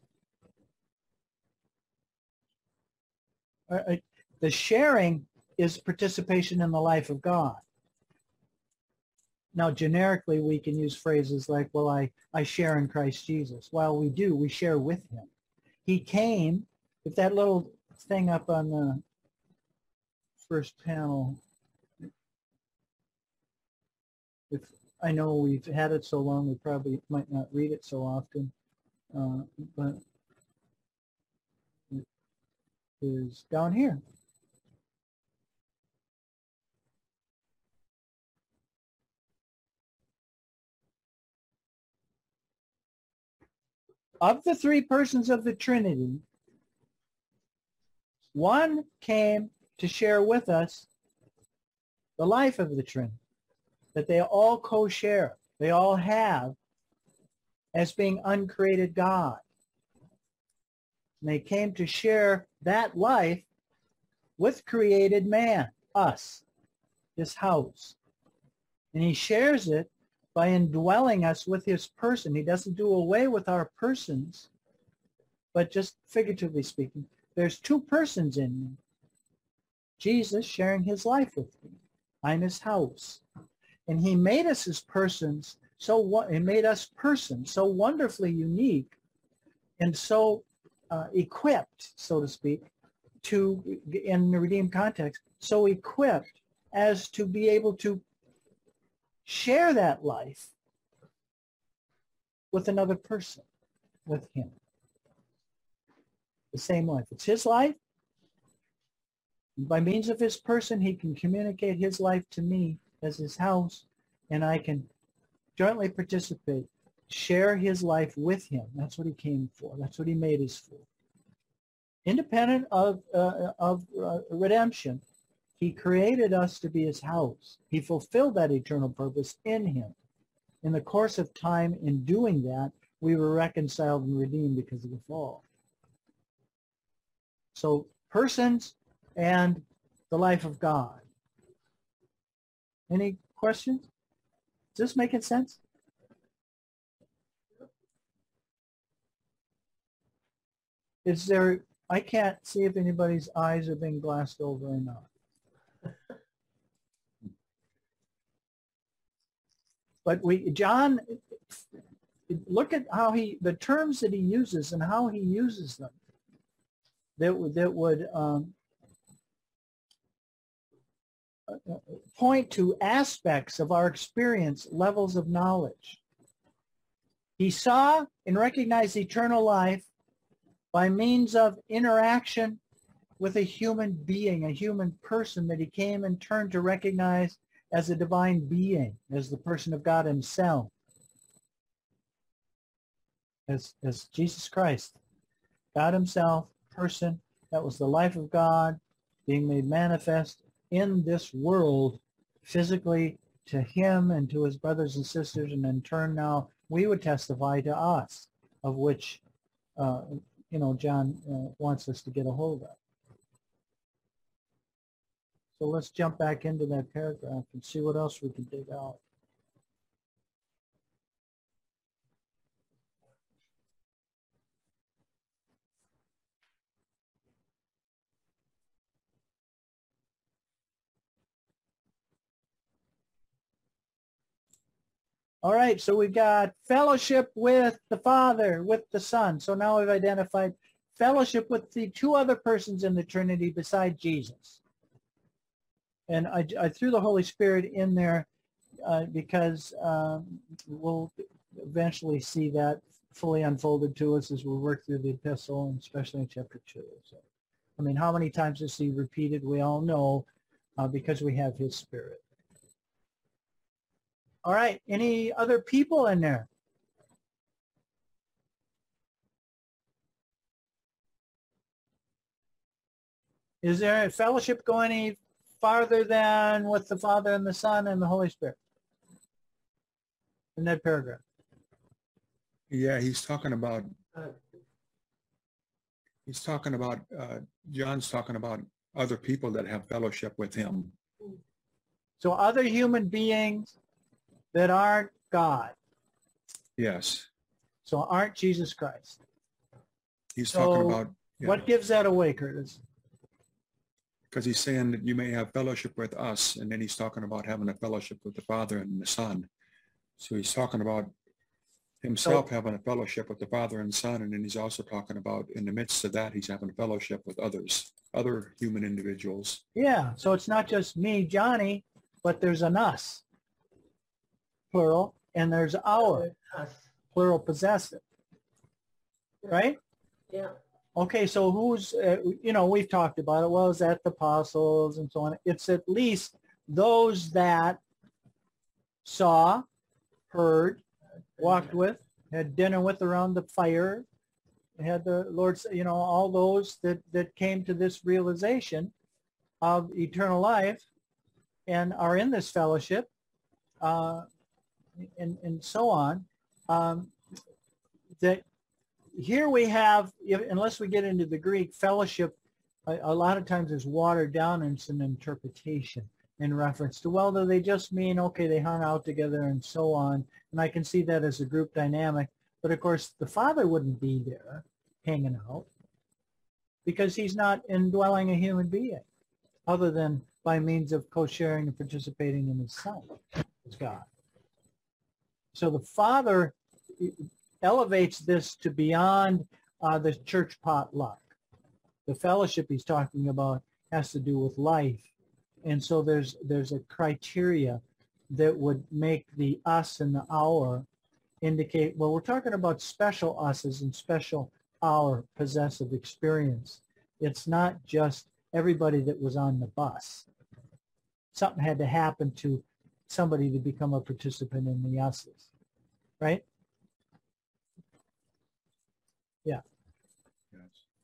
The sharing is participation in the life of God. Now, generically, we can use phrases like, well, I share in Christ Jesus. Well, we do. We share with him. He came, if that little thing up on the first panel, if I know we've had it so long, we probably might not read it so often, but it is down here. Of the three persons of the Trinity, one came to share with us the life of the Trinity, that they all co-share, they all have as being uncreated God. And they came to share that life with created man, us, this house. And he shares it by indwelling us with his person. He doesn't do away with our persons, but just figuratively speaking, there's two persons in me. Jesus sharing his life with me. I'm his house. And he made us as persons, he made us persons so wonderfully unique and so equipped, so to speak, to, in the redeemed context, so equipped as to be able to share that life with another person, with him. The same life. It's his life. And by means of his person, he can communicate his life to me as his house, and I can jointly participate, share his life with him. That's what he came for. That's what he made us for. Independent of redemption, he created us to be his house. He fulfilled that eternal purpose in him. In the course of time, in doing that, we were reconciled and redeemed because of the fall. So persons and the life of God. Any questions? Is this making sense? Is there, I can't see if anybody's eyes are being glassed over or not. But John, look at how the terms that he uses and how he uses them that would point to aspects of our experience, levels of knowledge. He saw and recognized eternal life by means of interaction with a human being, a human person that he came and turned to recognize as a divine being, as the person of God himself, as Jesus Christ, God himself, person, that was the life of God being made manifest in this world physically to him and to his brothers and sisters, and in turn now we would testify to us, of which John wants us to get a hold of. So let's jump back into that paragraph and see what else we can dig out. All right, so we've got fellowship with the Father, with the Son. So now we've identified fellowship with the two other persons in the Trinity beside Jesus. And I threw the Holy Spirit in there because we'll eventually see that fully unfolded to us as we work through the epistle, and especially in chapter 2. So, I mean, how many times is he repeated? We all know because we have his Spirit. All right, any other people in there? Is there a fellowship going any farther than with the Father and the Son and the Holy Spirit in that paragraph? Yeah, he's talking about He's talking about, John's talking about other people that have fellowship with him. So other human beings that aren't God. Yes. So aren't Jesus Christ. He's So talking about, what gives that away, Curtis? because he's saying that you may have fellowship with us, and then he's talking about having a fellowship with the Father and the Son. So he's talking about himself having a fellowship with the Father and Son, and then he's also talking about in the midst of that, he's having a fellowship with others, other human individuals. Yeah, so it's not just me, Johnny, but there's an us, plural, and there's our, Us. plural possessive, right? Yeah. Okay, so who's, we've talked about it. Well, is that the apostles and so on? It's at least those that saw, heard, walked with, had dinner with around the fire, had the Lord's, all those that came to this realization of eternal life and are in this fellowship, and so on. That here we have, unless we get into the Greek, fellowship a lot of times is watered down and it's an interpretation in reference to, well, do they just mean, okay, they hung out together and so on. And I can see that as a group dynamic. But of course, the Father wouldn't be there hanging out because he's not indwelling a human being other than by means of co-sharing and participating in his Son, as God. So the Father elevates this to beyond the church potluck. The fellowship he's talking about has to do with life. And so there's a criteria that would make the us and the our indicate, well, we're talking about special us's and special our possessive experience. It's not just everybody that was on the bus. Something had to happen to somebody to become a participant in the us's, right? Yeah. Yes.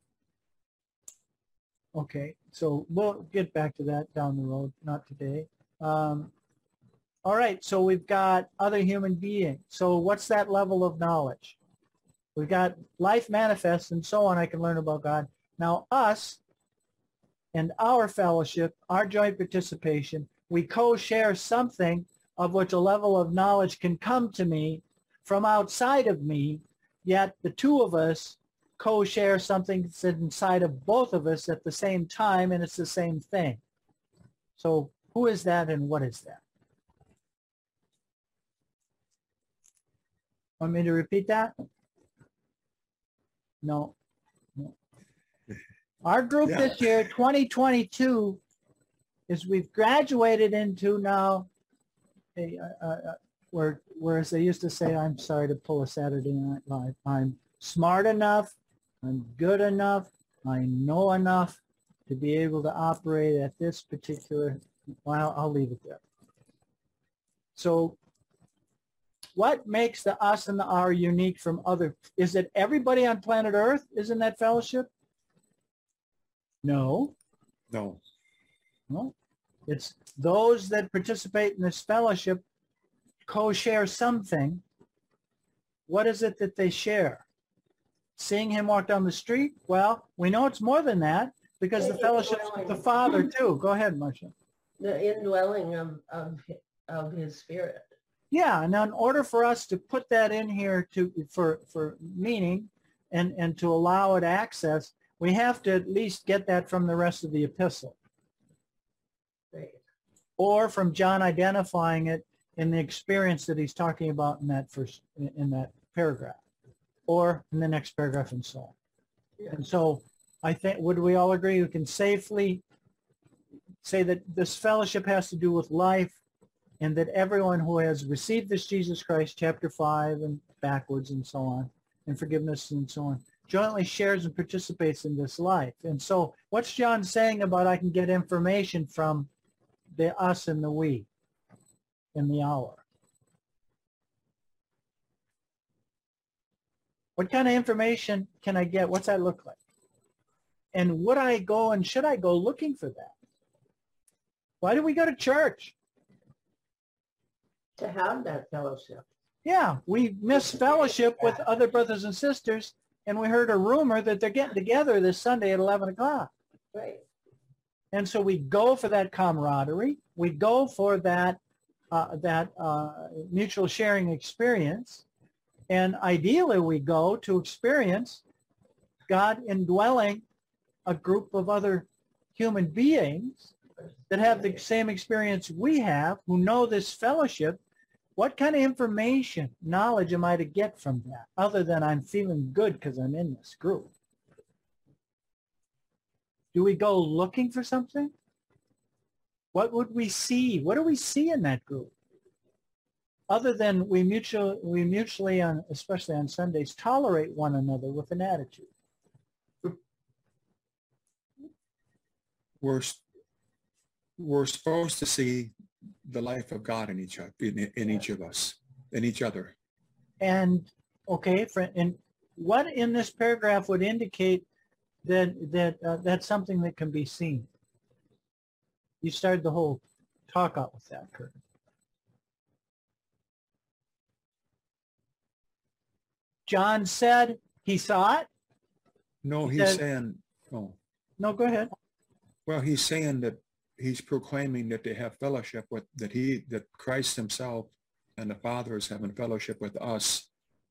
Okay, so we'll get back to that down the road, not today. All right, so we've got other human beings. So what's that level of knowledge? We've got life manifest and so on. I can learn about God. Now us and our fellowship, our joint participation, we co-share something of which a level of knowledge can come to me from outside of me, yet the two of us co-share something that's inside of both of us at the same time, and it's the same thing. So who is that and what is that? Want me to repeat that? No. Our group this year, 2022, is we've graduated into now, whereas they used to say, I'm sorry to pull a Saturday Night Live, I'm smart enough, I'm good enough, I know enough to be able to operate at this particular, well, I'll leave it there. So what makes the us and the our unique from other? Is it everybody on planet Earth is in that fellowship? No. No. No. It's those that participate in this fellowship co-share something. What is it that they share? Seeing him walk down the street? Well, we know it's more than that because the fellowship's with the Father too. Go ahead, Marcia. The indwelling of his spirit. Yeah, and in order for us to put that in here for meaning and to allow it access, we have to at least get that from the rest of the epistle. Right. Or from John identifying it in the experience that he's talking about in that paragraph, or in the next paragraph and so on. Yeah. And so I think, would we all agree we can safely say that this fellowship has to do with life, and that everyone who has received this Jesus Christ, chapter 5 and backwards and so on, and forgiveness and so on, jointly shares and participates in this life. And so what's John saying about I can get information from the us and the we in the hour? What kind of information can I get? What's that look like? And would I go and should I go looking for that? Why do we go to church? To have that fellowship. Yeah, we miss fellowship with other brothers and sisters and we heard a rumor that they're getting together this Sunday at 11 o'clock. Right. And so we go for that camaraderie. We go for that mutual sharing experience. And ideally, we go to experience God indwelling a group of other human beings that have the same experience we have, who know this fellowship. What kind of information, knowledge am I to get from that, other than I'm feeling good because I'm in this group? Do we go looking for something? What would we see? What do we see in that group? Other than we mutually, especially on Sundays, tolerate one another with an attitude. We're supposed to see the life of God in each other, in each of us, in each other. And okay, and what in this paragraph would indicate that that's something that can be seen? You started the whole talk out with that, Kurt. John said he saw it. No, He he's said- saying, oh, No, go ahead. well, he's saying that he's proclaiming that they have fellowship with, that Christ himself and the Father is having fellowship with us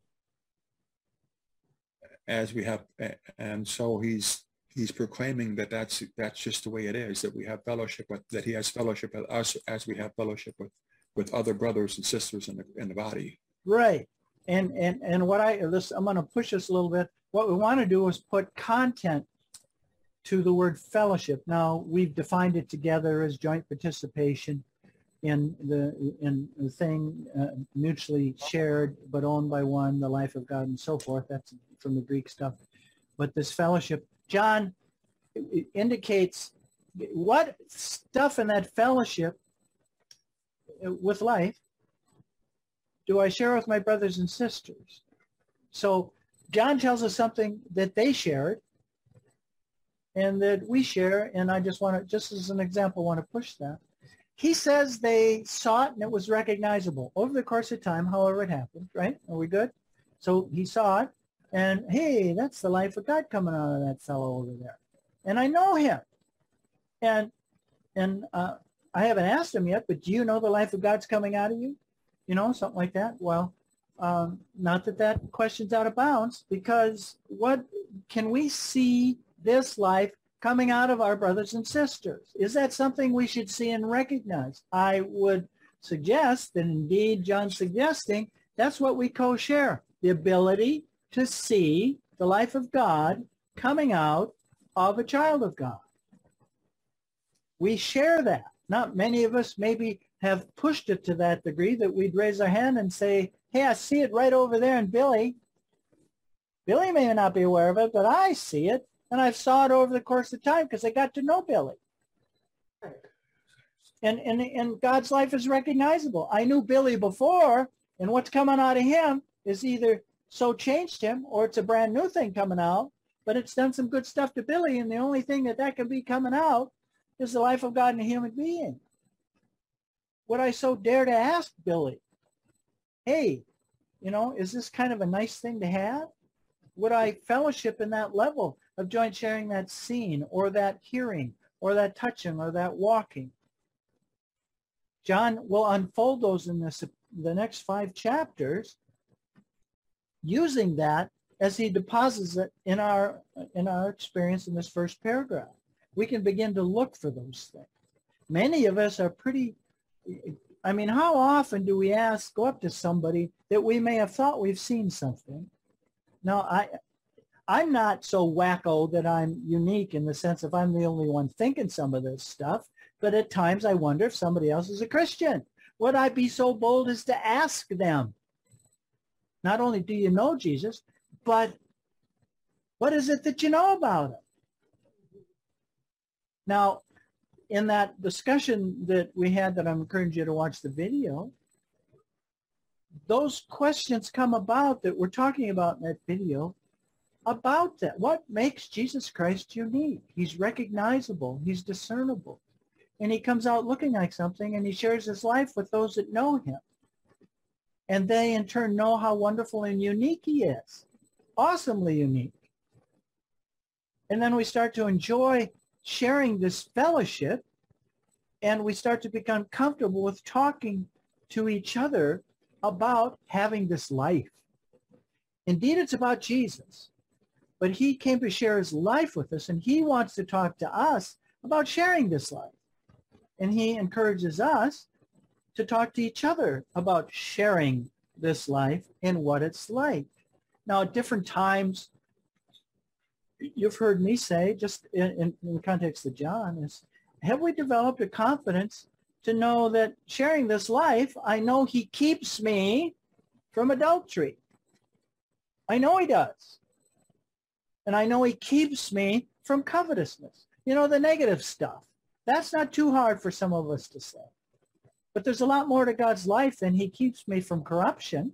as we have, and so he's proclaiming that that's just the way it is, that we have fellowship with, that he has fellowship with us as we have fellowship with other brothers and sisters in the body. Right. And what I'm going to push this a little bit. What we want to do is put content to the word fellowship. Now, we've defined it together as joint participation in the thing mutually shared but owned by one, the life of God, and so forth. That's from the Greek stuff. But this fellowship, John indicates what stuff in that fellowship with life do I share with my brothers and sisters? So John tells us something that they shared and that we share, and I just want to, just as an example, want to push that. He says they saw it and it was recognizable over the course of time, however it happened, right? Are we good? So he saw it, and hey, that's the life of God coming out of that fellow over there. And I know him. And I haven't asked him yet, but do you know the life of God's coming out of you? You know, something like that. Well, not that that question's out of bounds, because what can we see this life coming out of our brothers and sisters? Is that something we should see and recognize? I would suggest that indeed John's suggesting that's what we co-share, the ability to see the life of God coming out of a child of God. We share that. Not many of us maybe have pushed it to that degree that we'd raise our hand and say, hey, I see it right over there in Billy. Billy may not be aware of it, but I see it. And I've saw it over the course of time because I got to know Billy. And God's life is recognizable. I knew Billy before, and what's coming out of him is either so changed him or it's a brand new thing coming out, but it's done some good stuff to Billy, and the only thing that can be coming out is the life of God in a human being. Would I so dare to ask Billy, hey, you know, is this kind of a nice thing to have? Would I fellowship in that level of joint sharing, that seeing or that hearing or that touching or that walking? John will unfold those in the next 5 chapters, using that as he deposits it in our experience in this first paragraph. We can begin to look for those things. Many of us are pretty, I mean, how often do we go up to somebody that we may have thought we've seen something? Now, I'm not so wacko that I'm unique in the sense if I'm the only one thinking some of this stuff, but at times I wonder if somebody else is a Christian. Would I be so bold as to ask them, not only do you know Jesus, but what is it that you know about him? Now, in that discussion that we had, that I'm encouraging you to watch the video, those questions come about that we're talking about in that video, about that. What makes Jesus Christ unique? He's recognizable. He's discernible. And he comes out looking like something, and he shares his life with those that know him. And they, in turn, know how wonderful and unique he is. awesomely unique. And then we start to enjoy sharing this fellowship, and we start to become comfortable with talking to each other about having this life. Indeed, it's about Jesus, but he came to share his life with us, and he wants to talk to us about sharing this life. And he encourages us to talk to each other about sharing this life and what it's like. Now, at different times, you've heard me say, just in the context of John, is, have we developed a confidence to know that sharing this life, I know he keeps me from adultery. I know he does. And I know he keeps me from covetousness. You know, the negative stuff. That's not too hard for some of us to say. But there's a lot more to God's life than he keeps me from corruption.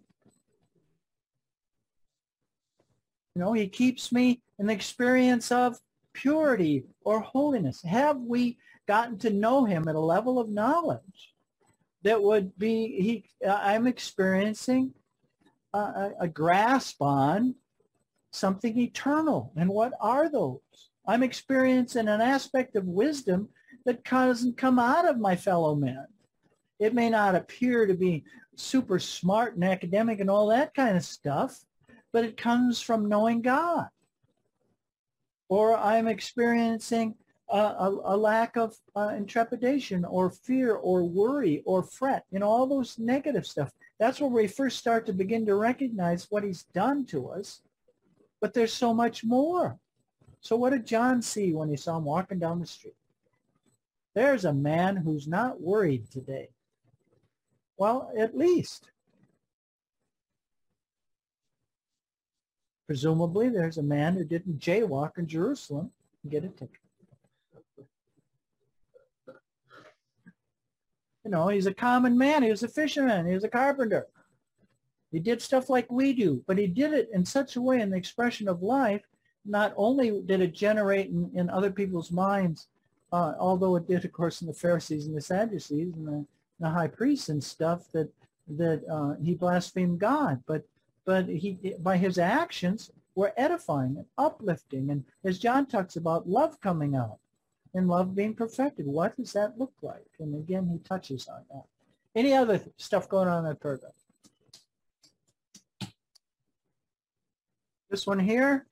You know, he keeps me in the experience of purity or holiness. Have we gotten to know him at a level of knowledge that would be, I'm experiencing a grasp on something eternal. And what are those? I'm experiencing an aspect of wisdom that doesn't come out of my fellow men. It may not appear to be super smart and academic and all that kind of stuff, but it comes from knowing God. Or I'm experiencing a lack of intrepidation or fear or worry or fret, you know, all those negative stuff. That's where we first start to begin to recognize what he's done to us. But there's so much more. So what did John see when he saw him walking down the street? There's a man who's not worried today. Well, at least. Presumably, there's a man who didn't jaywalk in Jerusalem and get a ticket. You know, he's a common man. He was a fisherman. He was a carpenter. He did stuff like we do, but he did it in such a way in the expression of life, not only did it generate in other people's minds, although it did, of course, in the Pharisees and the Sadducees and the high priests and stuff, that he blasphemed God, but he, by his actions, were edifying and uplifting. And as John talks about, love coming out and love being perfected. What does that look like? And again, he touches on that. Any other stuff going on in that paragraph? This one here.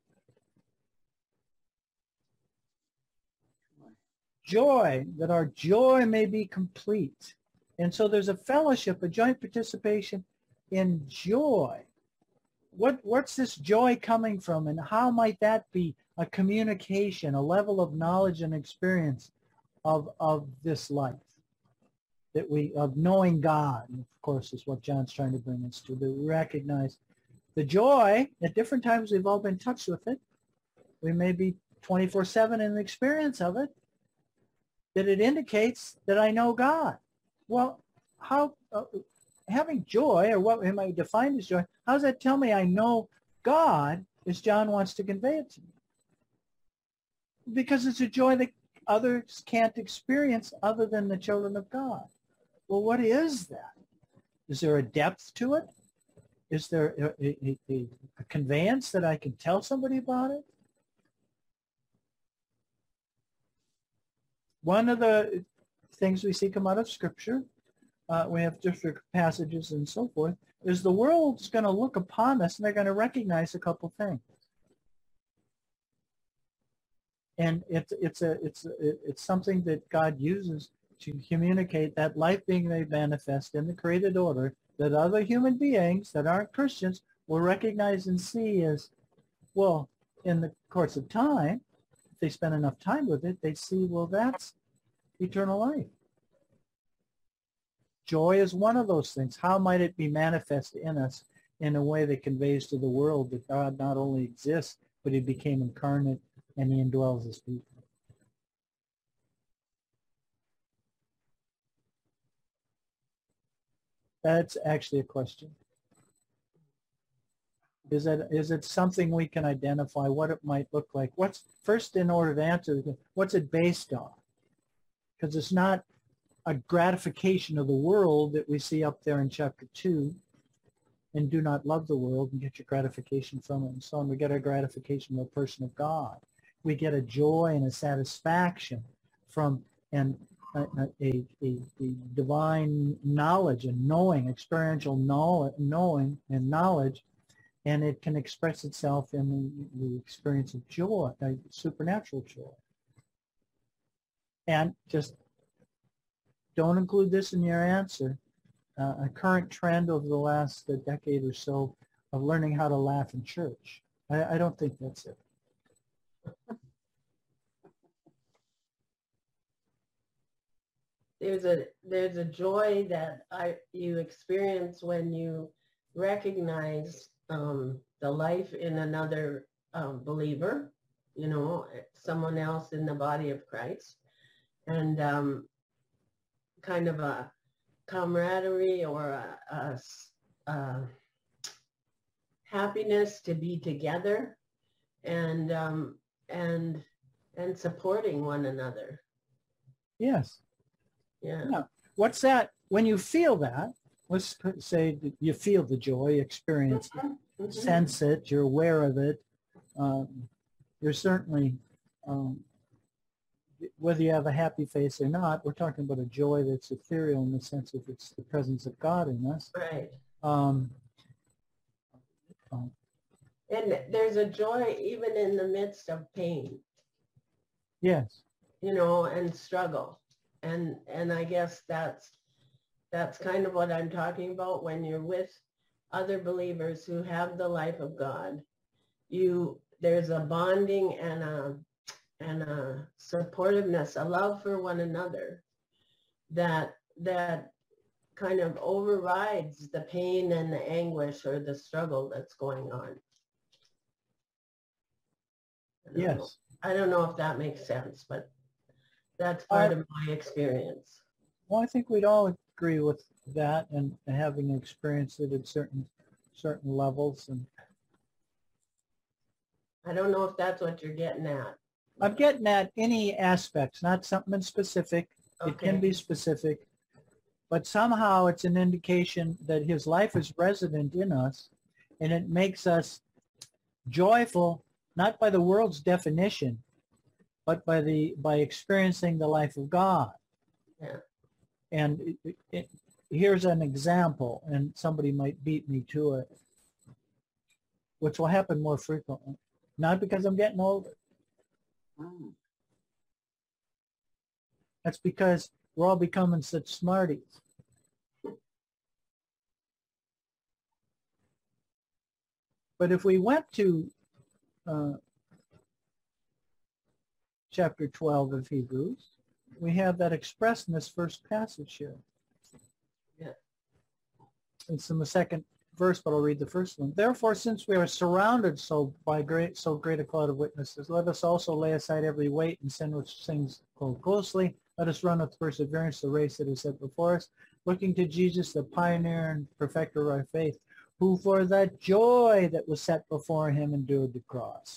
Joy, that our joy may be complete. And so there's a fellowship, a joint participation in joy. What's this joy coming from, and how might that be a communication, a level of knowledge and experience of this life that of knowing God, and of course, is what John's trying to bring us to. We recognize the joy. At different times, we've all been touched with it. We may be 24/7 in the experience of it. That it indicates that I know God. Well, how having joy, or what we might define as joy, how does that tell me I know God as John wants to convey it to me? Because it's a joy that others can't experience other than the children of God. Well, what is that? Is there a depth to it? Is there a conveyance that I can tell somebody about it? One of the things we see come out of Scripture, we have different passages and so forth, is the world's going to look upon us and they're going to recognize a couple things. And it's something that God uses to communicate that life being made manifest in the created order, that other human beings that aren't Christians will recognize and see as, well, in the course of time, if they spend enough time with it, they see, well, that's eternal life. Joy is one of those things. How might it be manifest in us in a way that conveys to the world that God not only exists, but he became incarnate and he indwells his people? That's actually a question. Is it something we can identify what it might look like? What's first, in order to answer, what's it based on? Because it's not a gratification of the world that we see up there in chapter 2. and do not love the world and get your gratification from it and so on. We get our gratification from a person of God. We get a joy and a satisfaction from a divine knowledge and knowing, experiential knowing and knowledge, and it can express itself in the experience of joy, supernatural joy. And just don't include this in your answer. A current trend over the last decade or so of learning how to laugh in church. I don't think that's it. There's a joy that you experience when you recognize the life in another believer, you know, someone else in the body of Christ, and kind of a camaraderie or a happiness to be together and supporting one another. Yes. Yeah. Yeah. What's that? When you feel that, let's say that you feel the joy, experience it, Mm-hmm. sense it, you're aware of it. You're certainly, whether you have a happy face or not, we're talking about a joy that's ethereal in the sense of it's the presence of God in us. Right. Um, And there's a joy even in the midst of pain, yes. you know, and struggle. And I guess that's kind of what I'm talking about when you're with other believers who have the life of God. There's a bonding and a supportiveness, a love for one another that kind of overrides the pain and the anguish or the struggle that's going on. Yes. I don't know if that makes sense, but that's part of my experience. Well, I think we'd all agree with that and having experienced it at certain levels. And I don't know if that's what you're getting at. I'm getting at any aspects, not something specific. Okay. It can be specific, but somehow it's an indication that his life is resident in us, and it makes us joyful, not by the world's definition, but by experiencing the life of God. Yeah. And here's an example, and somebody might beat me to it, which will happen more frequently. Not because I'm getting older. That's because we're all becoming such smarties. But if we went to chapter 12 of Hebrews, we have that expressed in this first passage here. Yeah. It's in the second verse, but I'll read the first one. Therefore, since we are surrounded by so great a cloud of witnesses, let us also lay aside every weight and sin which sings so closely. Let us run with perseverance the race that is set before us, looking to Jesus, the pioneer and perfecter of our faith, who for the joy that was set before him endured the cross.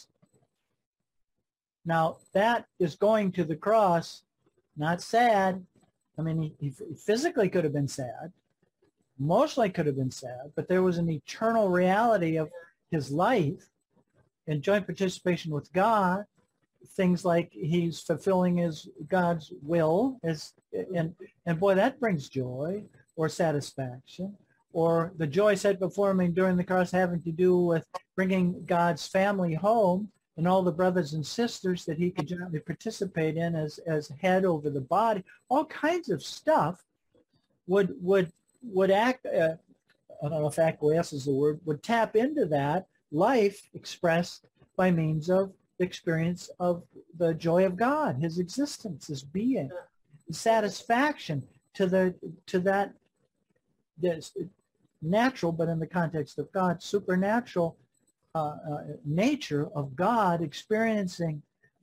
Now, that is going to the cross, not sad. I mean, he physically could have been sad. Emotionally could have been sad, but there was an eternal reality of his life in joint participation with God. Things like he's fulfilling God's will, and boy, that brings joy or satisfaction. Or the joy set before him during the cross having to do with bringing God's family home and all the brothers and sisters that he could jointly participate in as head over the body. All kinds of stuff would act, I don't know if acquiesce is the word, would tap into that life expressed by means of the experience of the joy of God, his existence, his being, his satisfaction to that natural, but in the context of God, supernatural nature of God experiencing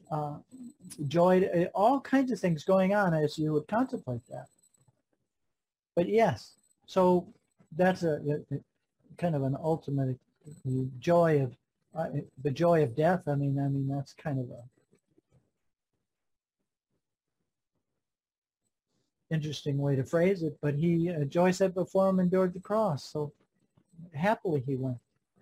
joy, all kinds of things going on as you would contemplate that. But yes, so that's a kind of an ultimate joy of the joy of death. I mean that's kind of a interesting way to phrase it. But he joy set before him endured the cross. So happily he went.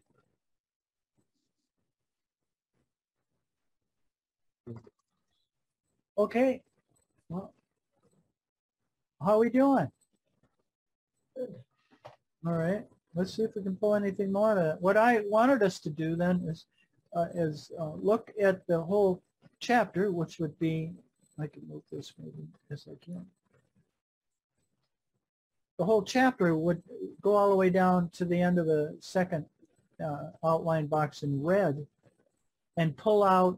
Okay. Well, how are we doing? All right. Let's see if we can pull anything more out of that. What I wanted us to do then is look at the whole chapter, which would be, I can move this maybe, yes I can. The whole chapter would go all the way down to the end of the second outline box in red and pull out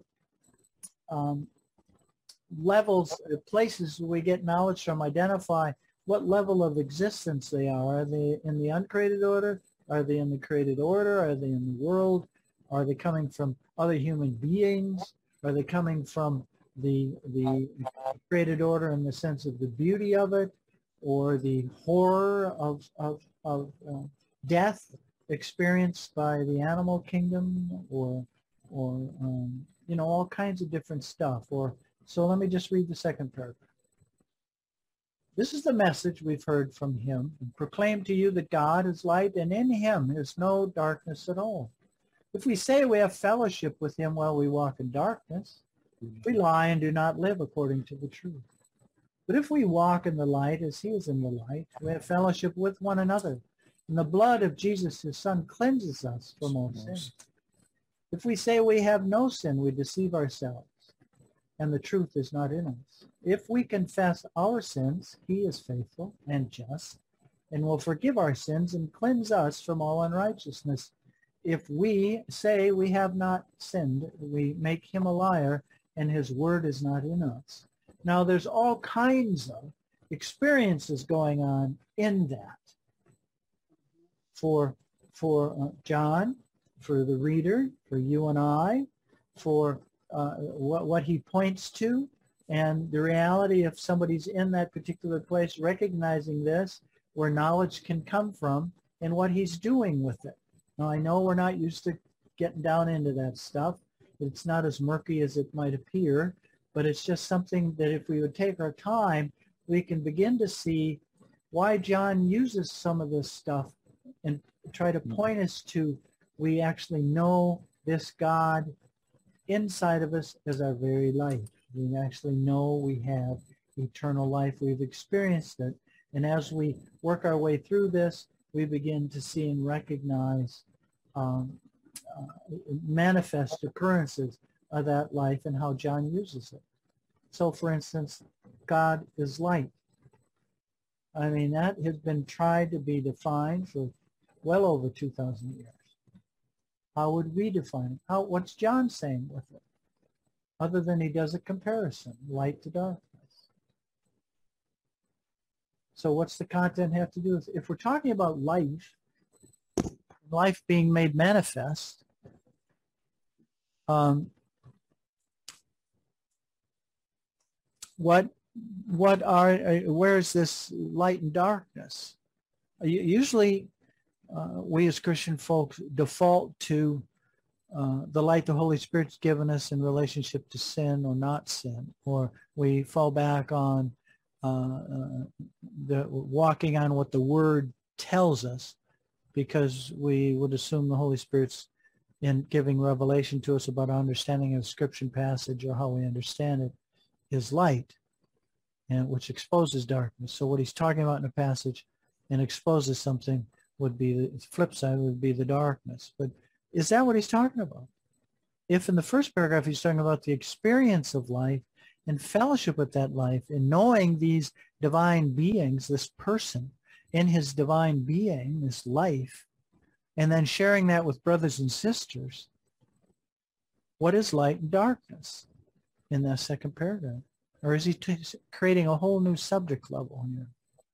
levels, places we get knowledge from, identify what level of existence they are. Are they in the uncreated order? Are they in the created order? Are they in the world? Are they coming from other human beings? Are they coming from the created order in the sense of the beauty of it, or the horror of death experienced by the animal kingdom, or you know, all kinds of different stuff. Or so let me just read the second paragraph. This is the message we've heard from him, and proclaim to you that God is light, and in him is no darkness at all. If we say we have fellowship with him while we walk in darkness, we lie and do not live according to the truth. But if we walk in the light as he is in the light, we have fellowship with one another, and the blood of Jesus, his son, cleanses us from all sin. If we say we have no sin, we deceive ourselves, and the truth is not in us. If we confess our sins, he is faithful and just, and will forgive our sins and cleanse us from all unrighteousness. If we say we have not sinned, we make him a liar, and his word is not in us. Now, there's all kinds of experiences going on in that. For John, for the reader, for you and I, for what he points to, and the reality if somebody's in that particular place, recognizing this, where knowledge can come from, and what he's doing with it. Now, I know we're not used to getting down into that stuff. It's not as murky as it might appear, but it's just something that if we would take our time, we can begin to see why John uses some of this stuff and try to point us to, we actually know this God inside of us as our very life. We actually know we have eternal life. We've experienced it. And as we work our way through this, we begin to see and recognize manifest occurrences of that life and how John uses it. So, for instance, God is light. I mean, that has been tried to be defined for well over 2,000 years. How would we define it? What's John saying with it? Other than he does a comparison, light to darkness. So what's the content have to do with, if we're talking about life being made manifest, where is this light and darkness? Usually we as Christian folks default to the light the Holy Spirit's given us in relationship to sin or not sin, or we fall back on the walking on what the Word tells us, because we would assume the Holy Spirit's in giving revelation to us about our understanding of a scripture passage or how we understand it is light, and which exposes darkness. So what he's talking about in a passage and exposes something would be the flip side, would be the darkness. But is that what he's talking about? If in the first paragraph he's talking about the experience of life and fellowship with that life and knowing these divine beings, this person in his divine being, this life, and then sharing that with brothers and sisters, what is light and darkness in that second paragraph? Or is he creating a whole new subject level here?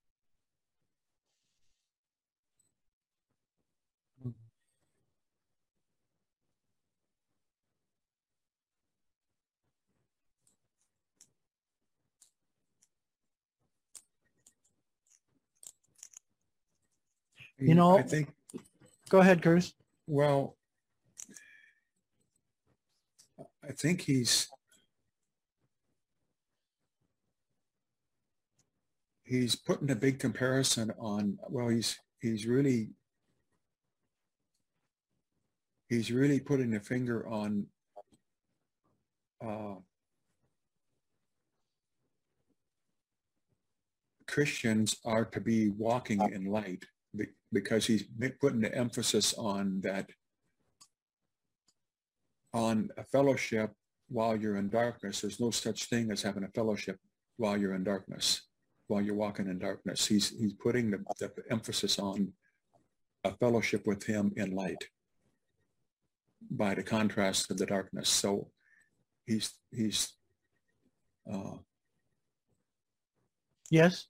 You know, I think, go ahead, Curtis. well, I think he's putting a big comparison on, well, he's really he's really putting the finger on Christians are to be walking in light, because he's putting the emphasis on that, on a fellowship while you're in darkness. There's no such thing as having a fellowship while you're in darkness, while you're walking in darkness. He's putting the emphasis on a fellowship with him in light by the contrast of the darkness. So he's yes.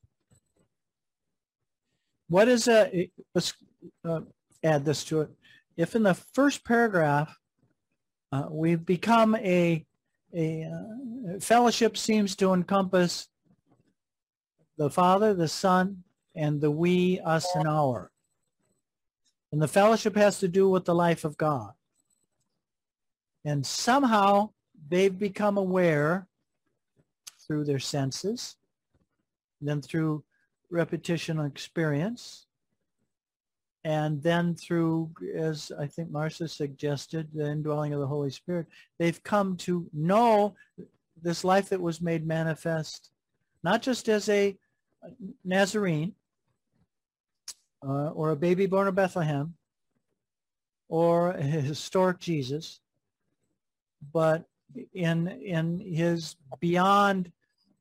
What is let's add this to it. If in the first paragraph we've become a fellowship seems to encompass the Father, the Son, and the we, us, and our. And the fellowship has to do with the life of God. And somehow they've become aware through their senses, then through repetition and experience, and then through, as I think Marcia suggested, the indwelling of the Holy Spirit, they've come to know this life that was made manifest, not just as a Nazarene or a baby born of Bethlehem or a historic Jesus, but in his beyond,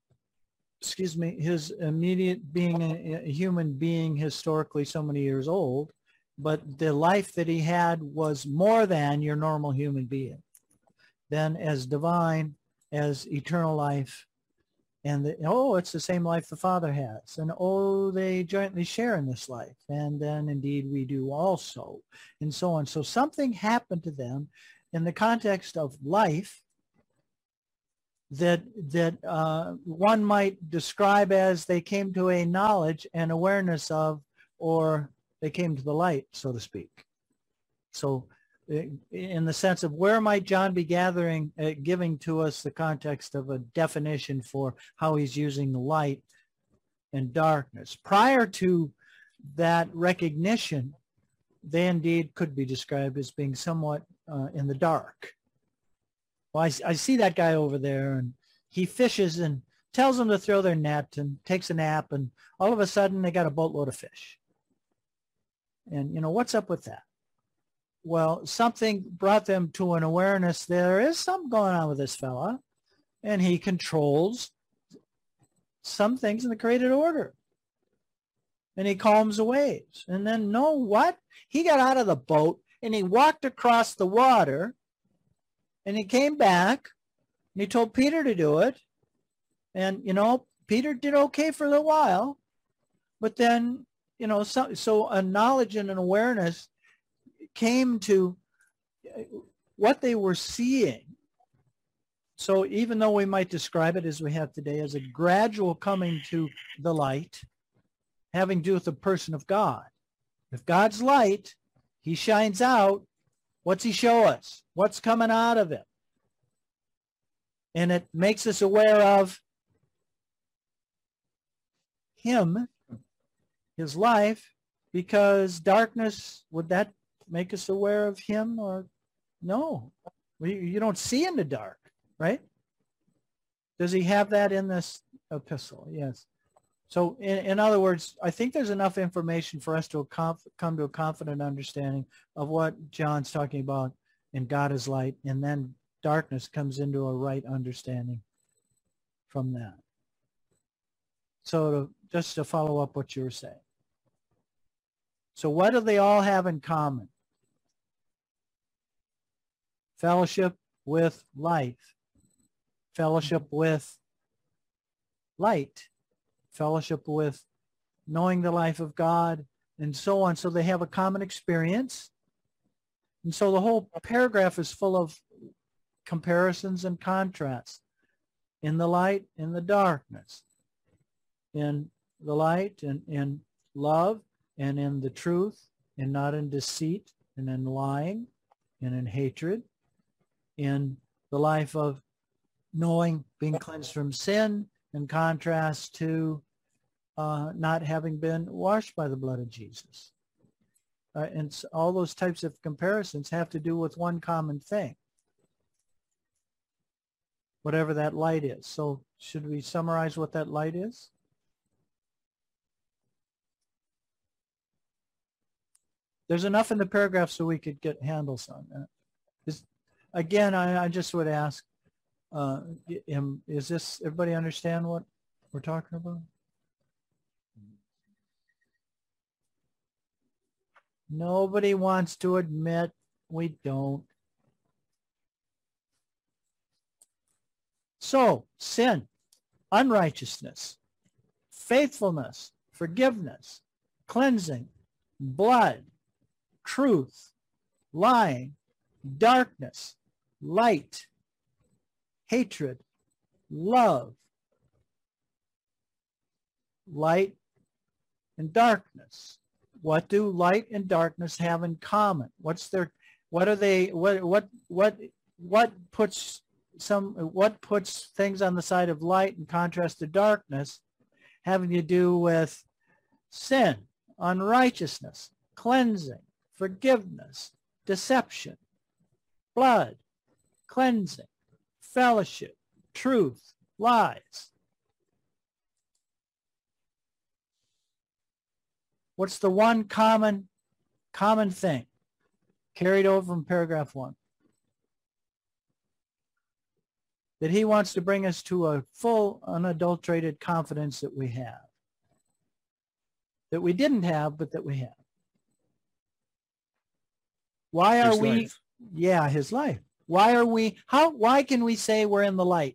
his immediate being a human being historically so many years old, but the life that he had was more than your normal human being, then as divine, as eternal life. And it's the same life the Father has. And they jointly share in this life. And then indeed we do also, and so on. So something happened to them in the context of life that one might describe as they came to a knowledge and awareness of, or they came to the light, so to speak. So in the sense of where might John be giving to us the context of a definition for how he's using light and darkness. Prior to that recognition, they indeed could be described as being somewhat in the dark. Well, I see that guy over there, and he fishes and tells them to throw their net and takes a nap, and all of a sudden they got a boatload of fish. And, what's up with that? Well, something brought them to an awareness there is something going on with this fella, and he controls some things in the created order. And he calms the waves. And then, he got out of the boat, and he walked across the water, and he came back, and he told Peter to do it. And, Peter did okay for a little while. But then, so a knowledge and an awareness came to what they were seeing. So even though we might describe it as we have today as a gradual coming to the light, having to do with the person of God. If God's light, he shines out, what's he show us? What's coming out of him? And it makes us aware of him, his life, because darkness, would that make us aware of him? Or no, you don't see in the dark, right? Does he have that in this epistle? Yes. So in other words, I think there's enough information for us to come to a confident understanding of what John's talking about in God is light, and then darkness comes into a right understanding from that. So just to follow up what you were saying. So what do they all have in common? Fellowship with life, fellowship with light, fellowship with knowing the life of God, and so on. So they have a common experience. And so the whole paragraph is full of comparisons and contrasts. In the light, in the darkness. In the light, and in love, and in the truth, and not in deceit, and in lying, and in hatred. In the life of knowing, being cleansed from sin, in contrast to not having been washed by the blood of Jesus. all those types of comparisons have to do with one common thing, whatever that light is. So should we summarize what that light is? There's enough in the paragraph so we could get handles on that. Again, I just would ask, is this, everybody understand what we're talking about? Nobody wants to admit we don't. So, sin, unrighteousness, faithfulness, forgiveness, cleansing, blood, truth, lying, darkness, light, hatred, love, light and darkness. What do light and darkness have in common? What puts things on the side of light in contrast to darkness, having to do with sin, unrighteousness, cleansing, forgiveness, deception, blood, cleansing, fellowship, truth, lies. What's the one common thing carried over from paragraph 1? That he wants to bring us to a full, unadulterated confidence that we have. That we didn't have, but that we have. Why are we? Life. Yeah, his life. Why are we? Why can we say we're in the light?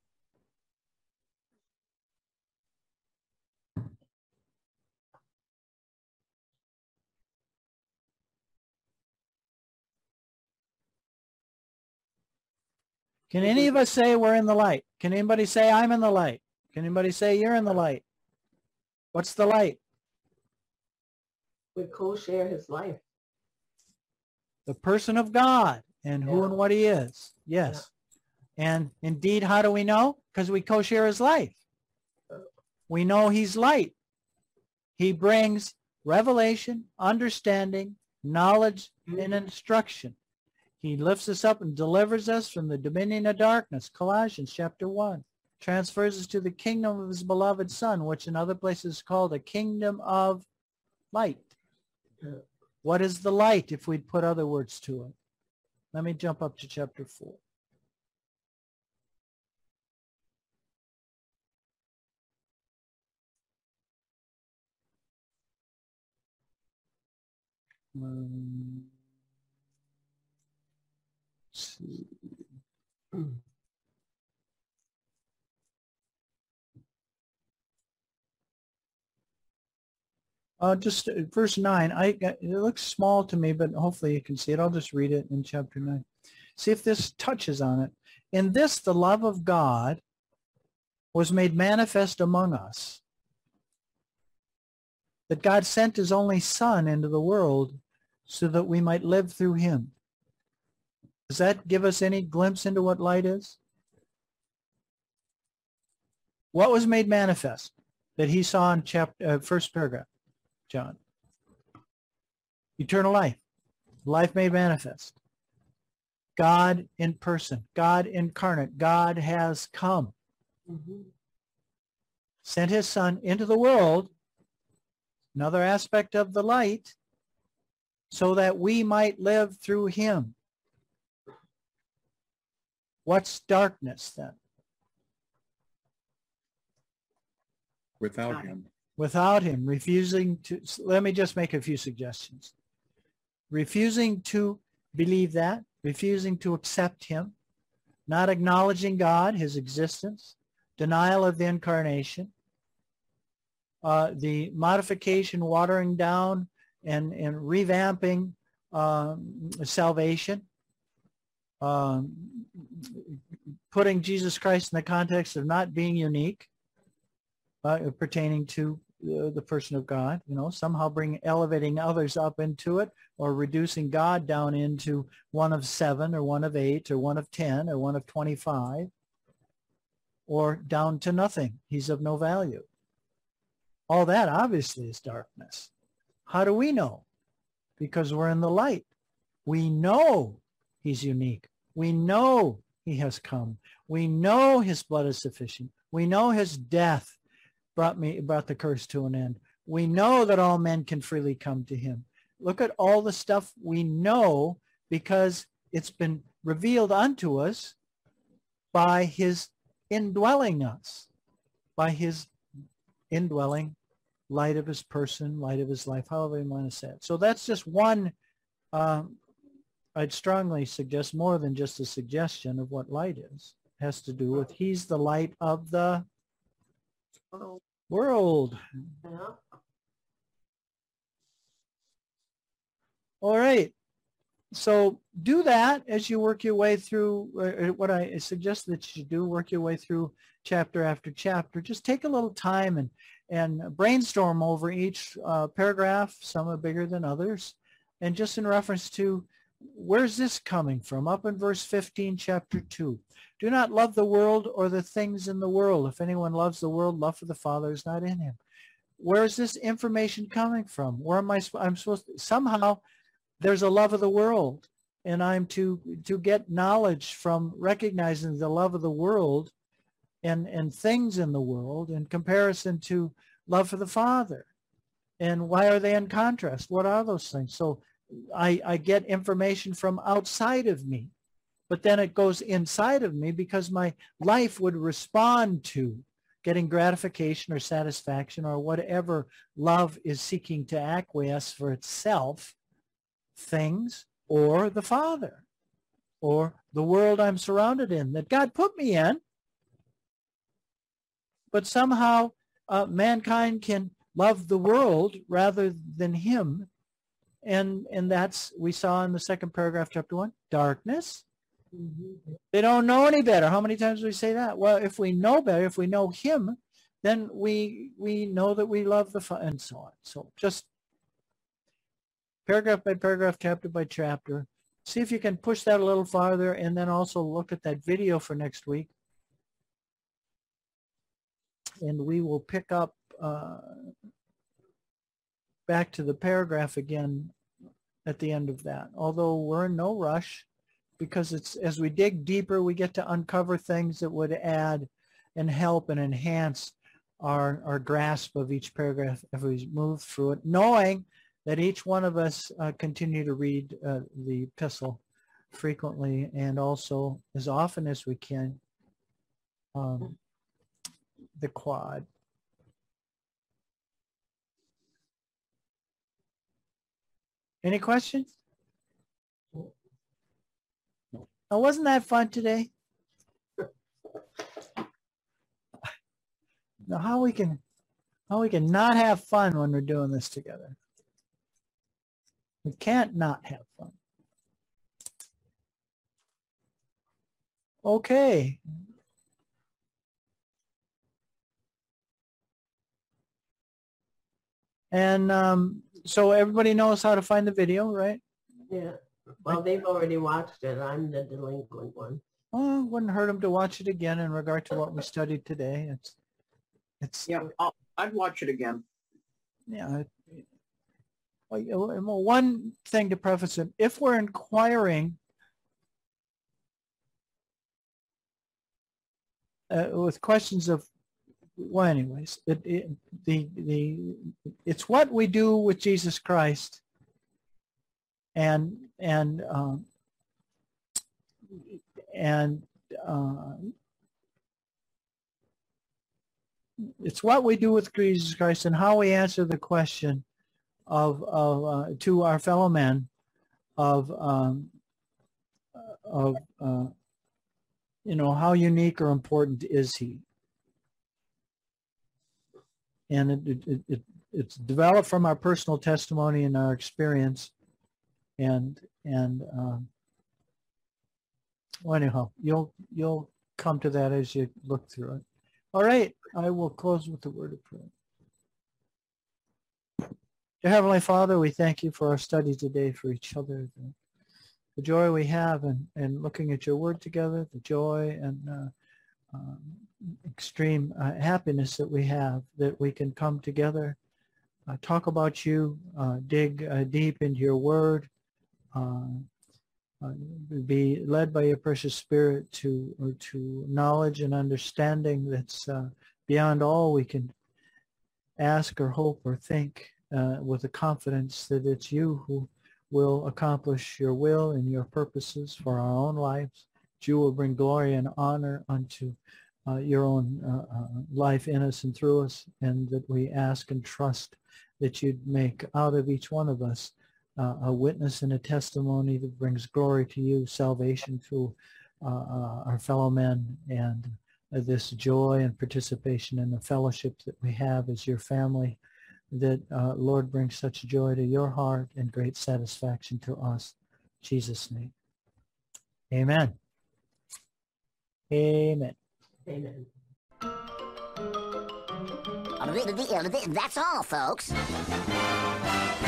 Can any of us say we're in the light? Can anybody say I'm in the light? Can anybody say you're in the light? What's the light? We co-share his life. The person of God and who and what he is. Yes. Yeah. And indeed, how do we know? Because we co-share his life. We know he's light. He brings revelation, understanding, knowledge, and instruction. He lifts us up and delivers us from the dominion of darkness. Colossians chapter 1. Transfers us to the kingdom of his beloved Son, which in other places is called a kingdom of light. What is the light if we'd put other words to it? Let me jump up to chapter 4. Let's see. Just verse 9. It looks small to me, but hopefully you can see it. I'll just read it in chapter 9. See if this touches on it. In this, the love of God was made manifest among us, that God sent his only Son into the world so that we might live through him. Does that give us any glimpse into what light is? What was made manifest that he saw in first paragraph, John? Eternal life. Life made manifest. God in person. God incarnate. God has come. Sent his Son into the world, another aspect of the light, so that we might live through him. What's darkness then? Without him. Without him, refusing to, let me just make a few suggestions. Refusing to believe that, refusing to accept him, not acknowledging God, his existence, denial of the incarnation, the modification, watering down, and revamping salvation, putting Jesus Christ in the context of not being unique, pertaining to the person of God, somehow elevating others up into it, or reducing God down into one of 7 or one of 8 or one of 10 or one of 25, or down to nothing. He's of no value. All that obviously is darkness. How do we know? because we're in the light. We know he's unique. We know he has come. We know his blood is sufficient. We know his death brought the curse to an end. We know that all men can freely come to him. Look at all the stuff we know because it's been revealed unto us by his indwelling us, by his indwelling light of his person, light of his life, however you want to say it. So that's just one, I'd strongly suggest, more than just a suggestion of what light is. It has to do with he's the light of the world. Yeah. All right. So do that as you work your way through what I suggest that you do, work your way through chapter after chapter. Just take a little time and brainstorm over each paragraph. Some are bigger than others. And just in reference to where's this coming from? Up in verse 15, chapter 2. Do not love the world or the things in the world. If anyone loves the world, love for the Father is not in him. Where is this information coming from? Where am I'm supposed to, somehow there's a love of the world, and I'm to get knowledge from recognizing the love of the world and things in the world in comparison to love for the Father. And why are they in contrast? What are those things? So I get information from outside of me, but then it goes inside of me because my life would respond to getting gratification or satisfaction or whatever love is seeking to acquiesce for itself, things or the Father or the world I'm surrounded in that God put me in. But somehow mankind can love the world rather than him. And that's, we saw in the second paragraph, chapter 1, darkness. Mm-hmm. They don't know any better. How many times do we say that? Well, if we know better, if we know him, then we know that we love the Father, and so on. So just paragraph by paragraph, chapter by chapter. See if you can push that a little farther, and then also look at that video for next week. And we will pick up back to the paragraph again at the end of that. Although we're in no rush, because it's as we dig deeper, we get to uncover things that would add and help and enhance our grasp of each paragraph as we move through it, knowing that each one of us continue to read the epistle frequently and also as often as we can the quad. Any questions? No. Now, wasn't that fun today? Now, how we can not have fun when we're doing this together? We can't not have fun. Okay. And so everybody knows how to find the video, right? Yeah. Well, they've already watched it. I'm the delinquent one. Oh, it wouldn't hurt them to watch it again in regard to what we studied today. It's yeah, I'd watch it again. Yeah. Well, one thing to preface it, if we're inquiring with questions of, well, anyways, it's what we do with Jesus Christ, and it's what we do with Jesus Christ and how we answer the question of to our fellow men of you know, how unique or important is he? And it's developed from our personal testimony and our experience, and well, anyhow, you'll come to that as you look through it. All right, I will close with the word of prayer. Dear Heavenly Father, we thank you for our study today, for each other, the joy we have in looking at your word together, the joy and extreme happiness that we have, that we can come together talk about you, dig deep into your word, be led by your precious Spirit to knowledge and understanding that's beyond all we can ask or hope or think, with the confidence that it's you who will accomplish your will and your purposes for our own lives. That you will bring glory and honor unto your own life in us and through us, and that we ask and trust that you'd make out of each one of us a witness and a testimony that brings glory to you, salvation to our fellow men, and this joy and participation in the fellowship that we have as your family, that Lord, brings such joy to your heart and great satisfaction to us. In Jesus' name. Amen. Amen. Amen. That's all, folks.